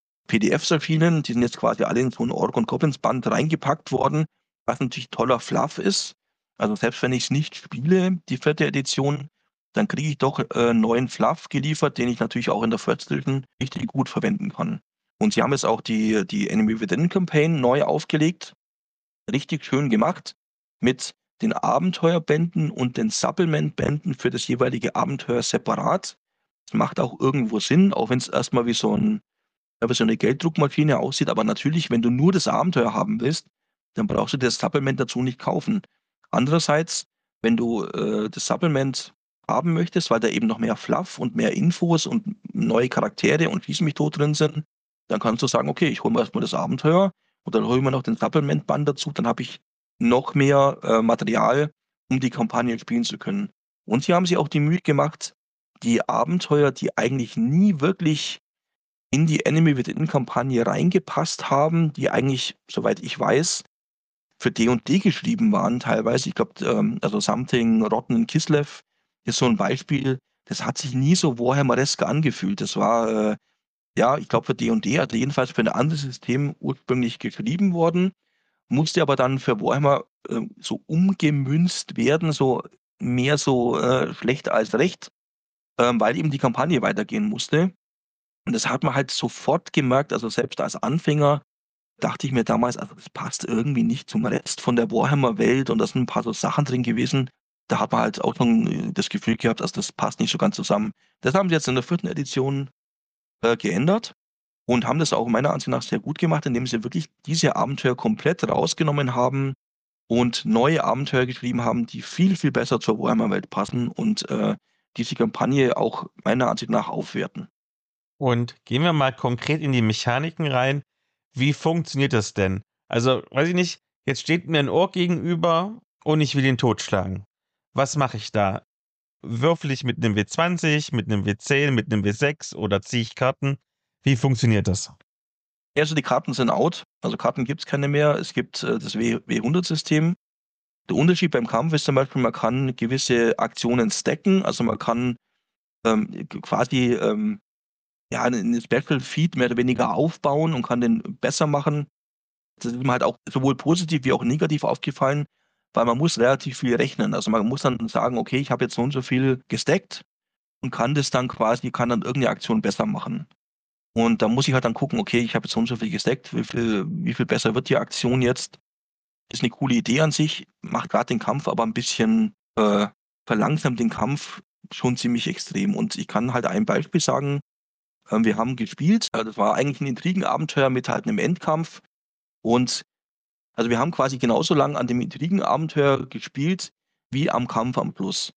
P D Fs erschienen. Die sind jetzt quasi alle in so ein Ork- und Goblins-Band reingepackt worden, was natürlich toller Fluff ist. Also selbst wenn ich es nicht spiele, die vierte Edition, dann kriege ich doch äh, neuen Fluff geliefert, den ich natürlich auch in der First Edition richtig gut verwenden kann. Und sie haben jetzt auch die, die Enemy Within Campaign neu aufgelegt. Richtig schön gemacht mit den Abenteuerbänden und den Supplement-Bänden für das jeweilige Abenteuer separat. Das macht auch irgendwo Sinn, auch wenn es erstmal wie so ein ja, wie so eine Gelddruckmaschine aussieht. Aber natürlich, wenn du nur das Abenteuer haben willst, dann brauchst du das Supplement dazu nicht kaufen. Andererseits, wenn du äh, das Supplement haben möchtest, weil da eben noch mehr Fluff und mehr Infos und neue Charaktere und Schieß mich tot drin sind, dann kannst du sagen, okay, ich hole mir erstmal das Abenteuer und dann hole ich mir noch den Supplement-Band dazu, dann habe ich noch mehr äh, Material, um die Kampagne spielen zu können. Und sie haben sich auch die Mühe gemacht, die Abenteuer, die eigentlich nie wirklich in die Enemy Within-Kampagne reingepasst haben, die eigentlich, soweit ich weiß, für D und D geschrieben waren teilweise. Ich glaube, ähm, also Something Rotten in Kislev ist so ein Beispiel, das hat sich nie so Warhammeresk angefühlt. Das war, äh, ja, ich glaube für D und D, also jedenfalls für ein anderes System ursprünglich geschrieben worden, musste aber dann für Warhammer äh, so umgemünzt werden, so mehr so äh, schlecht als recht, ähm, weil eben die Kampagne weitergehen musste. Und das hat man halt sofort gemerkt, also selbst als Anfänger dachte ich mir damals, also das passt irgendwie nicht zum Rest von der Warhammer-Welt und da sind ein paar so Sachen drin gewesen. Da hat man halt auch schon äh, das Gefühl gehabt, also das passt nicht so ganz zusammen. Das haben sie jetzt in der vierten Edition äh, geändert und haben das auch meiner Ansicht nach sehr gut gemacht, indem sie wirklich diese Abenteuer komplett rausgenommen haben und neue Abenteuer geschrieben haben, die viel, viel besser zur Warhammer-Welt passen und äh, diese Kampagne auch meiner Ansicht nach aufwerten. Und gehen wir mal konkret in die Mechaniken rein. Wie funktioniert das denn? Also, weiß ich nicht, jetzt steht mir ein Ork gegenüber und ich will ihn totschlagen. Was mache ich da? Würfel ich mit einem W zwanzig, mit einem W zehn, mit einem W sechs oder ziehe ich Karten? Wie funktioniert das? Also die Karten sind out, also Karten gibt es keine mehr. Es gibt äh, das W hundert-System. Der Unterschied beim Kampf ist zum Beispiel, man kann gewisse Aktionen stacken, also man kann ähm, quasi ähm, ja, einen Special Feed mehr oder weniger aufbauen und kann den besser machen. Das ist mir halt auch sowohl positiv wie auch negativ aufgefallen, weil man muss relativ viel rechnen. Also man muss dann sagen, okay, ich habe jetzt so und so viel gestackt und kann das dann quasi, kann dann irgendeine Aktion besser machen. Und da muss ich halt dann gucken, okay, ich habe jetzt so und so viel gestackt, wie viel, wie viel besser wird die Aktion jetzt? Ist eine coole Idee an sich, macht gerade den Kampf aber ein bisschen, äh, verlangsamt den Kampf schon ziemlich extrem. Und ich kann halt ein Beispiel sagen, ähm, wir haben gespielt, äh, das war eigentlich ein Intrigenabenteuer mit halt einem Endkampf. Und also wir haben quasi genauso lang an dem Intrigenabenteuer gespielt, wie am Kampf am Schluss.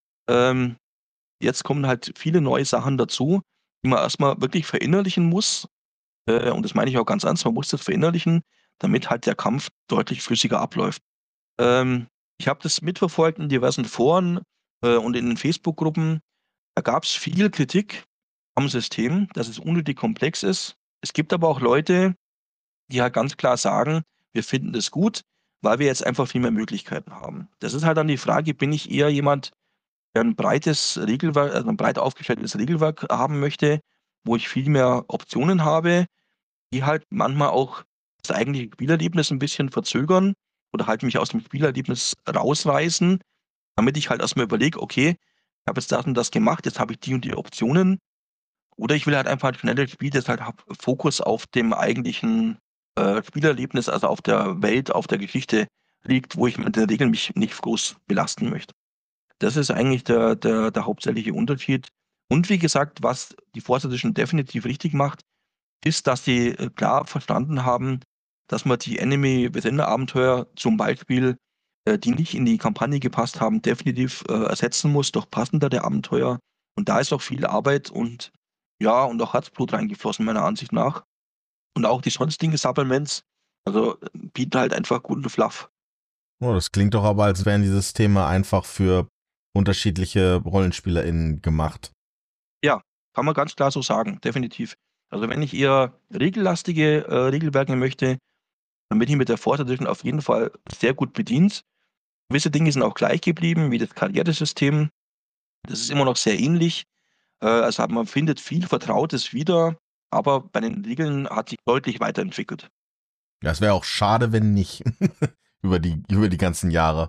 Ähm, Jetzt kommen halt viele neue Sachen dazu, die man erstmal wirklich verinnerlichen muss. Äh, und das meine ich auch ganz ernst, man muss das verinnerlichen, damit halt der Kampf deutlich flüssiger abläuft. Ähm, Ich habe das mitverfolgt in diversen Foren äh, und in den Facebook-Gruppen. Da gab es viel Kritik am System, dass es unnötig komplex ist. Es gibt aber auch Leute, die halt ganz klar sagen, wir finden das gut, weil wir jetzt einfach viel mehr Möglichkeiten haben. Das ist halt dann die Frage, bin ich eher jemand, der ein breites Regelwerk, also ein breit aufgestelltes Regelwerk haben möchte, wo ich viel mehr Optionen habe, die halt manchmal auch das eigentliche Spielerlebnis ein bisschen verzögern oder halt mich aus dem Spielerlebnis rausreißen, damit ich halt erstmal überlege, okay, ich habe jetzt das und das gemacht, jetzt habe ich die und die Optionen. Oder ich will halt einfach ein schnelles Spiel, das halt hab Fokus auf dem eigentlichen äh, Spielerlebnis, also auf der Welt, auf der Geschichte liegt, wo ich mit den Regeln mich nicht groß belasten möchte. Das ist eigentlich der, der, der hauptsächliche Unterschied. Und wie gesagt, was die Force Edition definitiv richtig macht, ist, dass sie äh, klar verstanden haben, dass man die Enemy Within Abenteuer zum Beispiel, äh, die nicht in die Kampagne gepasst haben, definitiv äh, ersetzen muss durch passendere Abenteuer. Und da ist auch viel Arbeit und ja, und auch Herzblut reingeflossen, meiner Ansicht nach. Und auch die sonstigen Supplements, also äh, bieten halt einfach guten Fluff. Oh, das klingt doch aber, als wären die Systeme einfach für unterschiedliche RollenspielerInnen gemacht. Ja, kann man ganz klar so sagen, definitiv. Also wenn ich eher regellastige äh, Regelwerke möchte, dann bin ich mit der Fourth Edition auf jeden Fall sehr gut bedient. Gewisse Dinge sind auch gleich geblieben, wie das Karrieresystem. Das ist immer noch sehr ähnlich. Äh, also man findet viel Vertrautes wieder, aber bei den Regeln hat sich deutlich weiterentwickelt. Ja, es wäre auch schade, wenn nicht. über die, über die ganzen Jahre.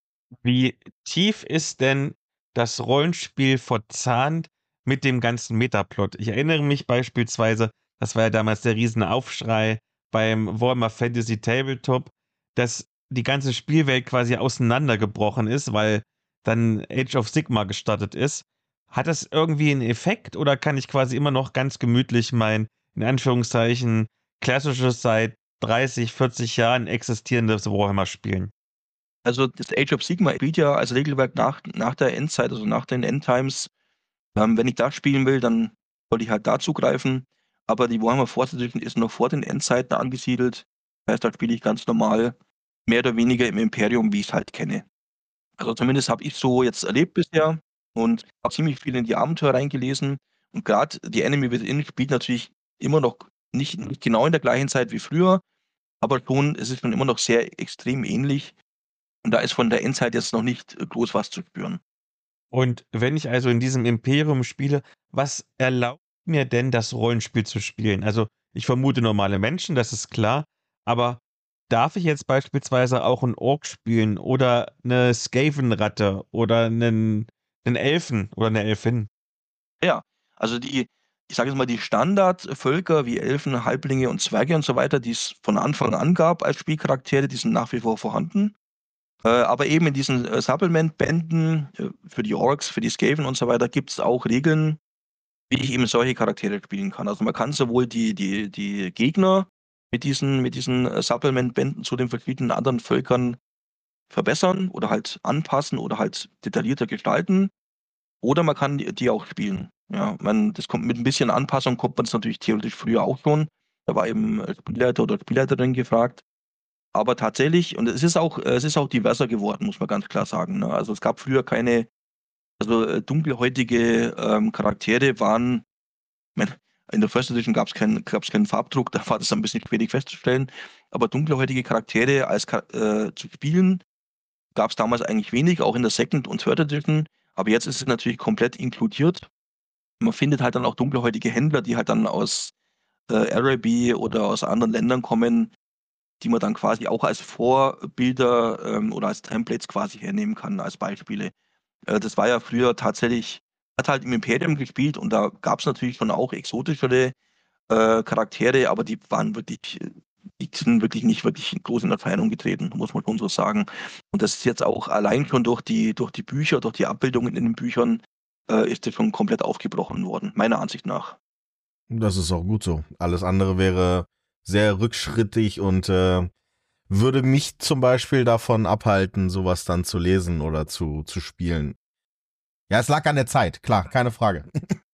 Wie tief ist denn das Rollenspiel verzahnt mit dem ganzen Metaplot? Ich erinnere mich beispielsweise, das war ja damals der Riesenaufschrei beim Warhammer Fantasy Tabletop, dass die ganze Spielwelt quasi auseinandergebrochen ist, weil dann Age of Sigmar gestartet ist. Hat das irgendwie einen Effekt oder kann ich quasi immer noch ganz gemütlich mein, in Anführungszeichen, klassisches seit dreißig, vierzig Jahren existierendes Warhammer spielen? Also das Age of Sigmar spielt ja als Regelwerk nach, nach der Endzeit, also nach den Endtimes. Ähm, wenn ich das spielen will, dann sollte ich halt da zugreifen. Aber die Warhammer Fourth Edition ist noch vor den Endzeiten angesiedelt. Das heißt, da spiele ich ganz normal, mehr oder weniger im Imperium, wie ich es halt kenne. Also zumindest habe ich so jetzt erlebt bisher und habe ziemlich viel in die Abenteuer reingelesen. Und gerade die Enemy Within spielt natürlich immer noch nicht, nicht genau in der gleichen Zeit wie früher, aber schon, es ist schon immer noch sehr extrem ähnlich. Und da ist von der Endzeit jetzt noch nicht äh, groß was zu spüren. Und wenn ich also in diesem Imperium spiele, was erlaubt mir denn das Rollenspiel zu spielen? Also ich vermute normale Menschen, das ist klar, aber darf ich jetzt beispielsweise auch einen Ork spielen oder eine Skaven-Ratte oder einen, einen Elfen oder eine Elfin? Ja, also die, ich sage jetzt mal, die Standardvölker wie Elfen, Halblinge und Zwerge und so weiter, die es von Anfang an gab als Spielcharaktere, die sind nach wie vor vorhanden. Äh, aber eben in diesen äh, Supplement-Bänden äh, für die Orks, für die Skaven und so weiter gibt es auch Regeln, wie ich eben solche Charaktere spielen kann. Also man kann sowohl die, die, die Gegner mit diesen, mit diesen äh, Supplement-Bänden zu den verschiedenen anderen Völkern verbessern oder halt anpassen oder halt detaillierter gestalten. Oder man kann die, die auch spielen. Ja, man, das kommt mit ein bisschen Anpassung, kommt man es natürlich theoretisch früher auch schon. Da war eben äh, Spielleiter oder Spielleiterin gefragt. Aber tatsächlich, und es ist auch, äh, es ist auch diverser geworden, muss man ganz klar sagen. Ne? Also es gab früher keine, also äh, dunkelhäutige ähm, Charaktere waren, ich mein, in der First Edition gab es keinen, gab's keinen Farbdruck, da war das ein bisschen schwierig festzustellen. Aber dunkelhäutige Charaktere als Cha- äh, zu spielen, gab es damals eigentlich wenig, auch in der Second und Third Edition. Aber jetzt ist es natürlich komplett inkludiert. Man findet halt dann auch dunkelhäutige Händler, die halt dann aus äh, Araby oder aus anderen Ländern kommen, die man dann quasi auch als Vorbilder ähm, oder als Templates quasi hernehmen kann, als Beispiele. Äh, das war ja früher tatsächlich, hat halt im Imperium gespielt und da gab es natürlich schon auch exotischere äh, Charaktere, aber die waren wirklich, die sind wirklich nicht wirklich groß in Erscheinung getreten, muss man schon so sagen. Und das ist jetzt auch allein schon durch die, durch die Bücher, durch die Abbildungen in den Büchern, äh, ist das schon komplett aufgebrochen worden, meiner Ansicht nach. Das ist auch gut so. Alles andere wäre sehr rückschrittig und äh, würde mich zum Beispiel davon abhalten, sowas dann zu lesen oder zu, zu spielen. Ja, es lag an der Zeit, klar, keine Frage.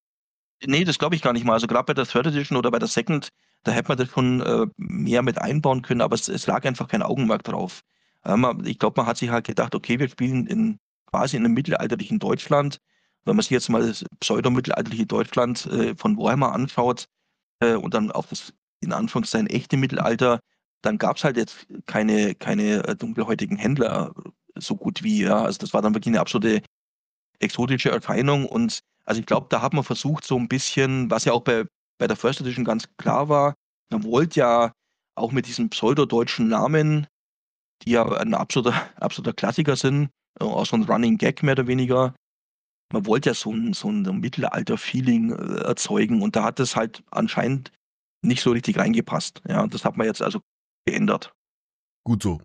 Nee, das glaube ich gar nicht mal. Also gerade bei der Third Edition oder bei der Second, da hätte man das schon äh, mehr mit einbauen können, aber es, es lag einfach kein Augenmerk drauf. Ähm, ich glaube, man hat sich halt gedacht, okay, wir spielen in quasi in einem mittelalterlichen Deutschland. Wenn man sich jetzt mal das pseudo-mittelalterliche Deutschland äh, von Warhammer anschaut äh, und dann auf das in Anführungszeichen echte Mittelalter, dann gab es halt jetzt keine, keine äh, dunkelhäutigen Händler äh, so gut wie, ja. Also das war dann wirklich eine absolute exotische Erscheinung. Und also ich glaube, da hat man versucht, so ein bisschen, was ja auch bei, bei der First Edition ganz klar war, man wollte ja auch mit diesen pseudodeutschen Namen, die ja ein absoluter, absoluter Klassiker sind, äh, auch so ein Running Gag mehr oder weniger, man wollte ja so ein, so ein Mittelalter-Feeling äh, erzeugen und da hat es halt anscheinend nicht so richtig reingepasst. Ja, und das hat man jetzt also geändert. Gut so.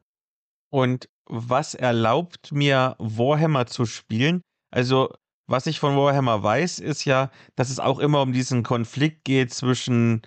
Und was erlaubt mir Warhammer zu spielen? Also, was ich von Warhammer weiß, ist ja, dass es auch immer um diesen Konflikt geht zwischen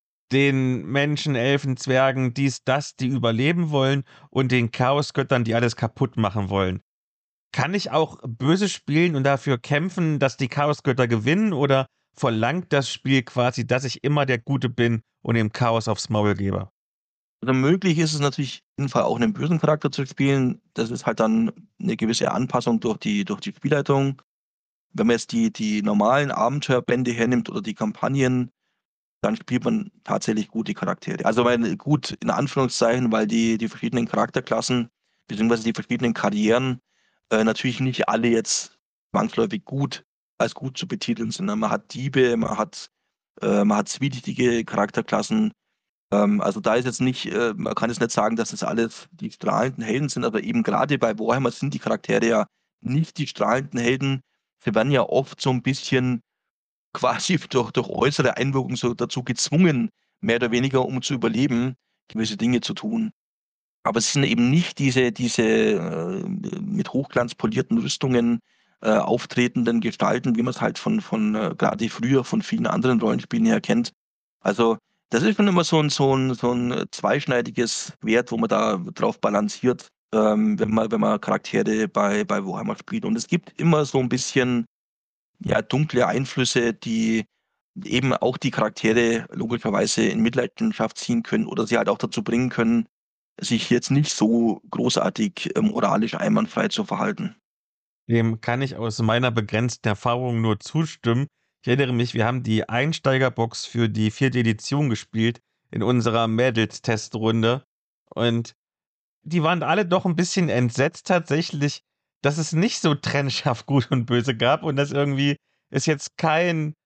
den Menschen, Elfen, Zwergen, dies, das, die überleben wollen und den Chaosgöttern, die alles kaputt machen wollen. Kann ich auch böse spielen und dafür kämpfen, dass die Chaosgötter gewinnen oder verlangt das Spiel quasi, dass ich immer der Gute bin und dem Chaos aufs Maul gebe? Also möglich ist es natürlich, auf jeden Fall auch einen bösen Charakter zu spielen. Das ist halt dann eine gewisse Anpassung durch die, durch die Spielleitung. Wenn man jetzt die, die normalen Abenteuerbände hernimmt oder die Kampagnen, dann spielt man tatsächlich gute Charaktere. Also weil, gut, in Anführungszeichen, weil die, die verschiedenen Charakterklassen, beziehungsweise die verschiedenen Karrieren, äh, natürlich nicht alle jetzt zwangsläufig gut als gut zu betiteln sind. Ne? Man hat Diebe, man hat, äh, man hat zwielichtige Charakterklassen. Ähm, also da ist jetzt nicht, äh, man kann jetzt nicht sagen, dass das alles die strahlenden Helden sind, aber eben gerade bei Warhammer sind die Charaktere ja nicht die strahlenden Helden. Sie werden ja oft so ein bisschen quasi durch, durch äußere Einwirkung so dazu gezwungen, mehr oder weniger, um zu überleben, gewisse Dinge zu tun. Aber es sind eben nicht diese, diese äh, mit Hochglanz polierten Rüstungen äh, auftretenden Gestalten, wie man es halt von, von äh, gerade früher von vielen anderen Rollenspielen her kennt. Also das ist schon immer so ein, so ein, so ein zweischneidiges Schwert, wo man da drauf balanciert, ähm, wenn man, wenn man Charaktere bei, bei Warhammer spielt. Und es gibt immer so ein bisschen ja, dunkle Einflüsse, die eben auch die Charaktere logischerweise in Mitleidenschaft ziehen können oder sie halt auch dazu bringen können, sich jetzt nicht so großartig äh, moralisch einwandfrei zu verhalten. Dem kann ich aus meiner begrenzten Erfahrung nur zustimmen. Ich erinnere mich, wir haben die Einsteigerbox für die vierte Edition gespielt in unserer Mädels-Testrunde und die waren alle doch ein bisschen entsetzt tatsächlich, dass es nicht so trennscharf Gut und Böse gab und dass irgendwie es jetzt kein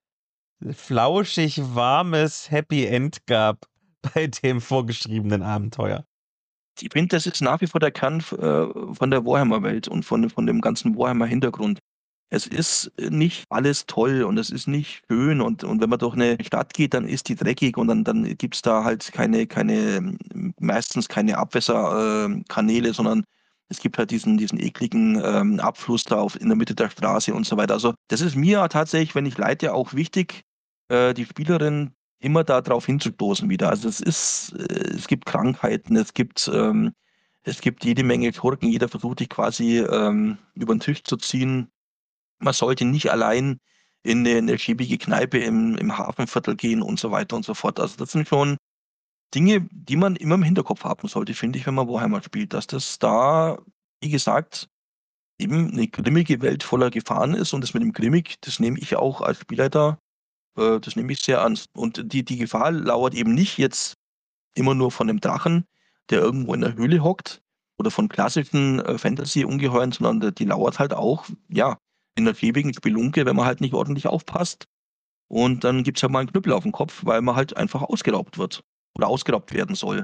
flauschig warmes Happy End gab bei dem vorgeschriebenen Abenteuer. Ich finde, das ist nach wie vor der Kern äh, von der Warhammer-Welt und von, von dem ganzen Warhammer-Hintergrund. Es ist nicht alles toll und es ist nicht schön und, und wenn man durch eine Stadt geht, dann ist die dreckig und dann, dann gibt es da halt keine, keine, meistens keine Abwässerkanäle, äh, Kanäle, sondern es gibt halt diesen, diesen ekligen ähm, Abfluss da auf, in der Mitte der Straße und so weiter. Also das ist mir tatsächlich, wenn ich leite, auch wichtig, äh, die Spielerin immer darauf hinzustoßen wieder. Also es ist, äh, es gibt Krankheiten, es gibt, ähm, es gibt jede Menge Schurken, jeder versucht dich quasi ähm, über den Tisch zu ziehen. Man sollte nicht allein in eine, eine schäbige Kneipe im, im Hafenviertel gehen und so weiter und so fort. Also das sind schon Dinge, die man immer im Hinterkopf haben sollte, finde ich, wenn man Warhammer spielt, dass das da, wie gesagt, eben eine grimmige Welt voller Gefahren ist und das mit dem grimmig, das nehme ich auch als Spielleiter, äh, das nehme ich sehr ernst. Und die, die Gefahr lauert eben nicht jetzt immer nur von einem Drachen, der irgendwo in der Höhle hockt oder von klassischen äh, Fantasy-Ungeheuern, sondern die lauert halt auch, ja, in der schäbigen Spelunke, wenn man halt nicht ordentlich aufpasst. Und dann gibt's halt mal einen Knüppel auf den Kopf, weil man halt einfach ausgeraubt wird oder ausgeraubt werden soll.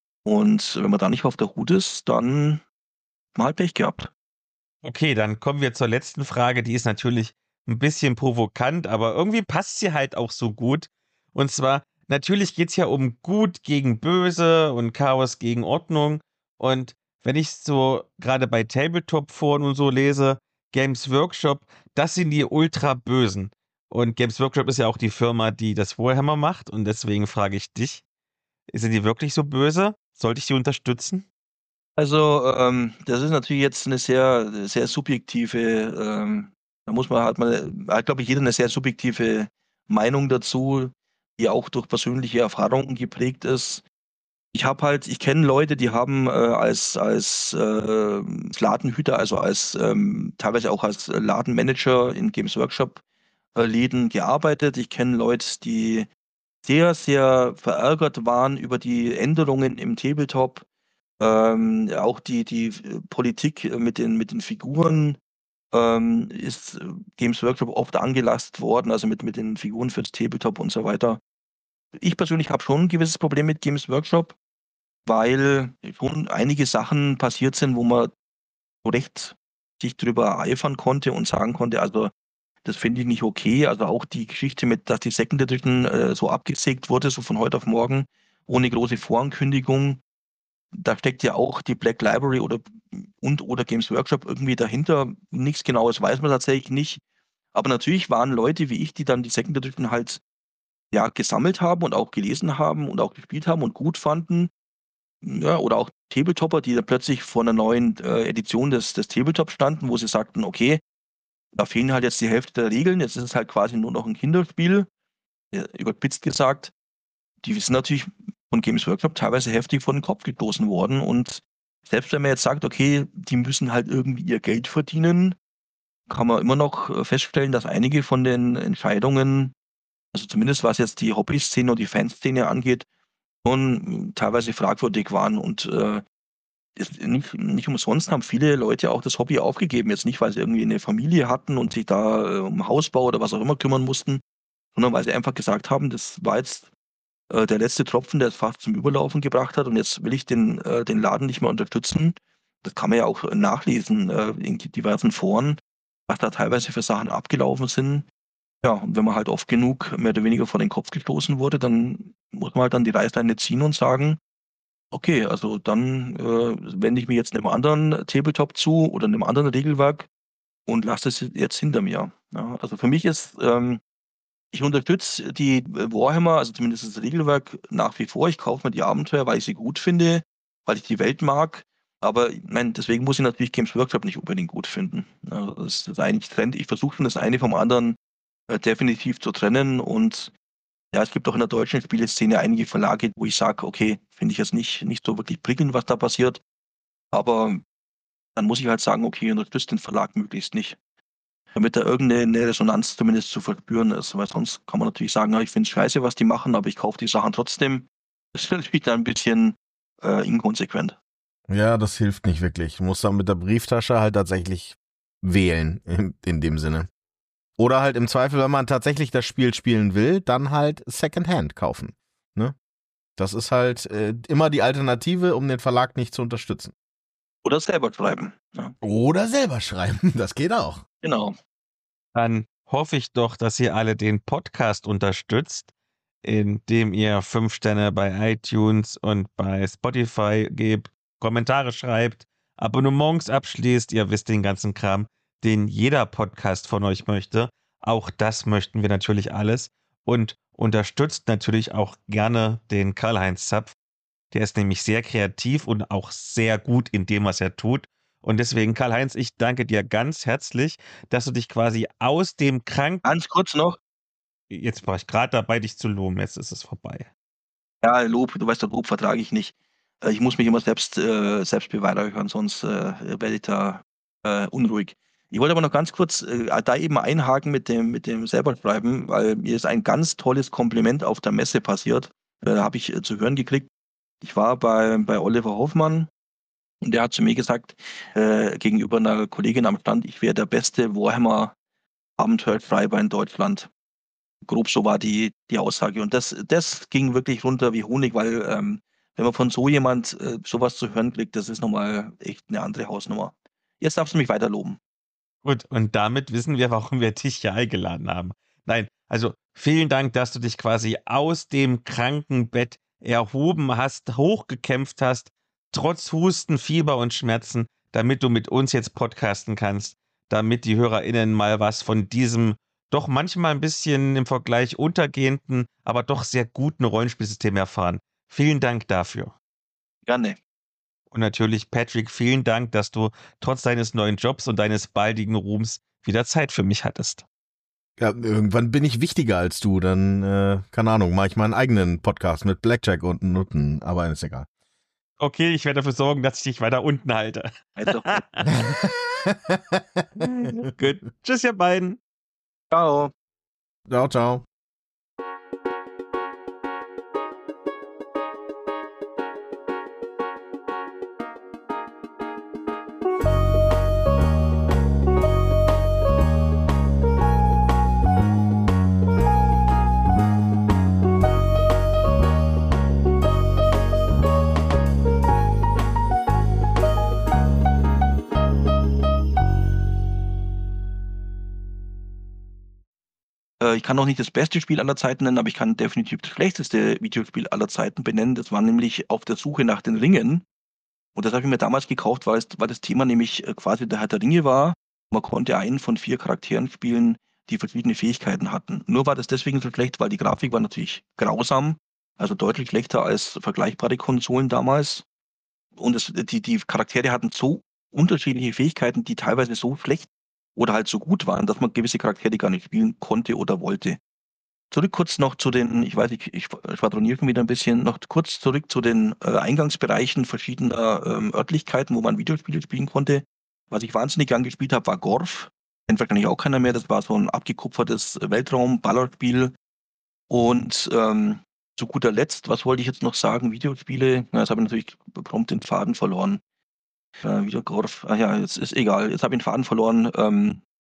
Und wenn man da nicht auf der Hut ist, dann hat man halt Pech gehabt. Okay, dann kommen wir zur letzten Frage. Die ist natürlich ein bisschen provokant, aber irgendwie passt sie halt auch so gut. Und zwar, natürlich geht's ja um Gut gegen Böse und Chaos gegen Ordnung. Und wenn ich so gerade bei Tabletop-Foren und so lese, Games Workshop, das sind die Ultra-Bösen. Und Games Workshop ist ja auch die Firma, die das Warhammer macht. Und deswegen frage ich dich, sind die wirklich so böse? Sollte ich die unterstützen? Also, ähm, das ist natürlich jetzt eine sehr, sehr subjektive, ähm, da muss man, hat man, hat, glaube ich, jeder eine sehr subjektive Meinung dazu, die auch durch persönliche Erfahrungen geprägt ist. Ich habe halt, ich kenne Leute, die haben äh, als, als äh, Ladenhüter, also als ähm, teilweise auch als Ladenmanager in Games Workshop äh, Läden gearbeitet. Ich kenne Leute, die sehr, sehr verärgert waren über die Änderungen im Tabletop. Ähm, auch die, die äh, Politik äh, mit den, mit den Figuren ähm, ist äh, Games Workshop oft angelastet worden, also mit, mit den Figuren fürs Tabletop und so weiter. Ich persönlich habe schon ein gewisses Problem mit Games Workshop, weil schon einige Sachen passiert sind, wo man so recht sich drüber eifern konnte und sagen konnte, also das finde ich nicht okay. Also auch die Geschichte mit, dass die Second Edition äh, so abgesägt wurde, so von heute auf morgen, ohne große Vorankündigung. Da steckt ja auch die Black Library oder und oder Games Workshop irgendwie dahinter. Nichts Genaues weiß man tatsächlich nicht. Aber natürlich waren Leute wie ich, die dann die Second Edition halt ja gesammelt haben und auch gelesen haben und auch gespielt haben und gut fanden. Ja, oder auch Tabletopper, die dann plötzlich vor einer neuen äh, Edition des, des Tabletop standen, wo sie sagten, okay, da fehlen halt jetzt die Hälfte der Regeln, jetzt ist es halt quasi nur noch ein Kinderspiel, äh, überspitzt gesagt. Die sind natürlich von Games Workshop teilweise heftig vor den Kopf gestoßen worden. Und selbst wenn man jetzt sagt, okay, die müssen halt irgendwie ihr Geld verdienen, kann man immer noch äh, feststellen, dass einige von den Entscheidungen also zumindest was jetzt die Hobbyszene und die Fanszene angeht, schon teilweise fragwürdig waren und äh, ist nicht, nicht umsonst haben viele Leute auch das Hobby aufgegeben. Jetzt nicht, weil sie irgendwie eine Familie hatten und sich da äh, um Hausbau oder was auch immer kümmern mussten, sondern weil sie einfach gesagt haben, das war jetzt äh, der letzte Tropfen, der es fast zum Überlaufen gebracht hat und jetzt will ich den, äh, den Laden nicht mehr unterstützen. Das kann man ja auch nachlesen äh, in diversen Foren, was da teilweise für Sachen abgelaufen sind. Ja, und wenn man halt oft genug mehr oder weniger vor den Kopf gestoßen wurde, dann muss man halt dann die Reißleine ziehen und sagen, okay, also dann äh, wende ich mich jetzt einem anderen Tabletop zu oder einem anderen Regelwerk und lasse es jetzt hinter mir. Ja, also für mich ist, ähm, ich unterstütze die Warhammer, also zumindest das Regelwerk nach wie vor. Ich kaufe mir die Abenteuer, weil ich sie gut finde, weil ich die Welt mag. Aber ich mein, deswegen muss ich natürlich Games Workshop nicht unbedingt gut finden. Also das ist eigentlich Trend. Ich versuche schon das eine vom anderen äh, definitiv zu trennen. Und ja, es gibt auch in der deutschen Spieleszene einige Verlage, wo ich sage, okay, finde ich jetzt nicht, nicht so wirklich prickelnd, was da passiert. Aber dann muss ich halt sagen, okay, ich unterstütze den Verlag möglichst nicht. Damit da irgendeine Resonanz zumindest zu verspüren ist. Weil sonst kann man natürlich sagen, ja, ich finde es scheiße, was die machen, aber ich kaufe die Sachen trotzdem. Das ist natürlich dann ein bisschen äh, inkonsequent. Ja, das hilft nicht wirklich. Du musst dann mit der Brieftasche halt tatsächlich wählen, in, in dem Sinne. Oder halt im Zweifel, wenn man tatsächlich das Spiel spielen will, dann halt Secondhand kaufen. Ne? Das ist halt äh, immer die Alternative, um den Verlag nicht zu unterstützen. Oder selber schreiben. Ja, Oder selber schreiben, das geht auch. genau. Dann hoffe ich doch, dass ihr alle den Podcast unterstützt, indem ihr fünf Sterne bei iTunes und bei Spotify gebt, Kommentare schreibt, Abonnements abschließt. Ihr wisst den ganzen Kram, den jeder Podcast von euch möchte. Auch das möchten wir natürlich alles. Und unterstützt natürlich auch gerne den Karl-Heinz Zapf. Der ist nämlich sehr kreativ und auch sehr gut in dem, was er tut. Und deswegen, Karl-Heinz, ich danke dir ganz herzlich, dass du dich quasi aus dem Kranken... Ganz kurz noch. Jetzt war ich gerade dabei, dich zu loben, jetzt ist es vorbei. Ja, Lob, du weißt, Lob vertrage ich nicht. Äh, ich muss mich immer selbst, äh, selbst beweihräuchern, sonst äh, werde ich da äh, unruhig. Ich wollte aber noch ganz kurz äh, da eben einhaken mit dem, mit dem selberschreiben, weil mir ist ein ganz tolles Kompliment auf der Messe passiert. Äh, da habe ich äh, zu hören gekriegt. Ich war bei, bei Oliver Hoffmann und der hat zu mir gesagt, äh, gegenüber einer Kollegin am Stand, ich wäre der beste Warhammer-Abenteuerschreiber in Deutschland. Grob so war die, die Aussage. Und das, das ging wirklich runter wie Honig, weil ähm, wenn man von so jemand äh, sowas zu hören kriegt, das ist nochmal echt eine andere Hausnummer. Jetzt darfst du mich weiter loben. Gut, und damit wissen wir, warum wir dich hier eingeladen haben. Nein, also vielen Dank, dass du dich quasi aus dem Krankenbett erhoben hast, hochgekämpft hast, trotz Husten, Fieber und Schmerzen, damit du mit uns jetzt podcasten kannst, damit die HörerInnen mal was von diesem doch manchmal ein bisschen im Vergleich untergehenden, aber doch sehr guten Rollenspielsystem erfahren. Vielen Dank dafür. Gerne. Und natürlich, Patrick, vielen Dank, dass du trotz deines neuen Jobs und deines baldigen Ruhms wieder Zeit für mich hattest. Ja, irgendwann bin ich wichtiger als du, dann, äh, keine Ahnung, mache ich mal einen eigenen Podcast mit Blackjack und Nutten, aber ist egal. Okay, ich werde dafür sorgen, dass ich dich weiter unten halte. Also, Gut. Tschüss, ihr beiden. ciao. Ciao, ciao. Ich kann auch nicht das beste Spiel aller Zeiten nennen, aber ich kann definitiv das schlechteste Videospiel aller Zeiten benennen. Das war nämlich Auf der Suche nach den Ringen. Und das habe ich mir damals gekauft, weil, es, weil das Thema nämlich äh, quasi der Herr der Ringe war. Man konnte einen von vier Charakteren spielen, die verschiedene Fähigkeiten hatten. Nur war das deswegen so schlecht, weil die Grafik war natürlich grausam, also deutlich schlechter als vergleichbare Konsolen damals. Und es, die, die Charaktere hatten so unterschiedliche Fähigkeiten, die teilweise so schlecht oder halt so gut waren, dass man gewisse Charaktere gar nicht spielen konnte oder wollte. Zurück kurz noch zu den, ich weiß, ich, ich schwadroniere schon wieder ein bisschen, noch kurz zurück zu den äh, Eingangsbereichen verschiedener ähm, Örtlichkeiten, wo man Videospiele spielen konnte. Was ich wahnsinnig gern gespielt habe, war Gorf. Kennt wahrscheinlich auch keiner mehr. Das war so ein abgekupfertes Weltraum-Ballerspiel, Und ähm, zu guter Letzt, was wollte ich jetzt noch sagen? Videospiele, na, jetzt habe ich natürlich prompt den Faden verloren. Äh, wieder Gorf. Ah ja, jetzt ist egal. Jetzt habe ich den Faden verloren. Ähm,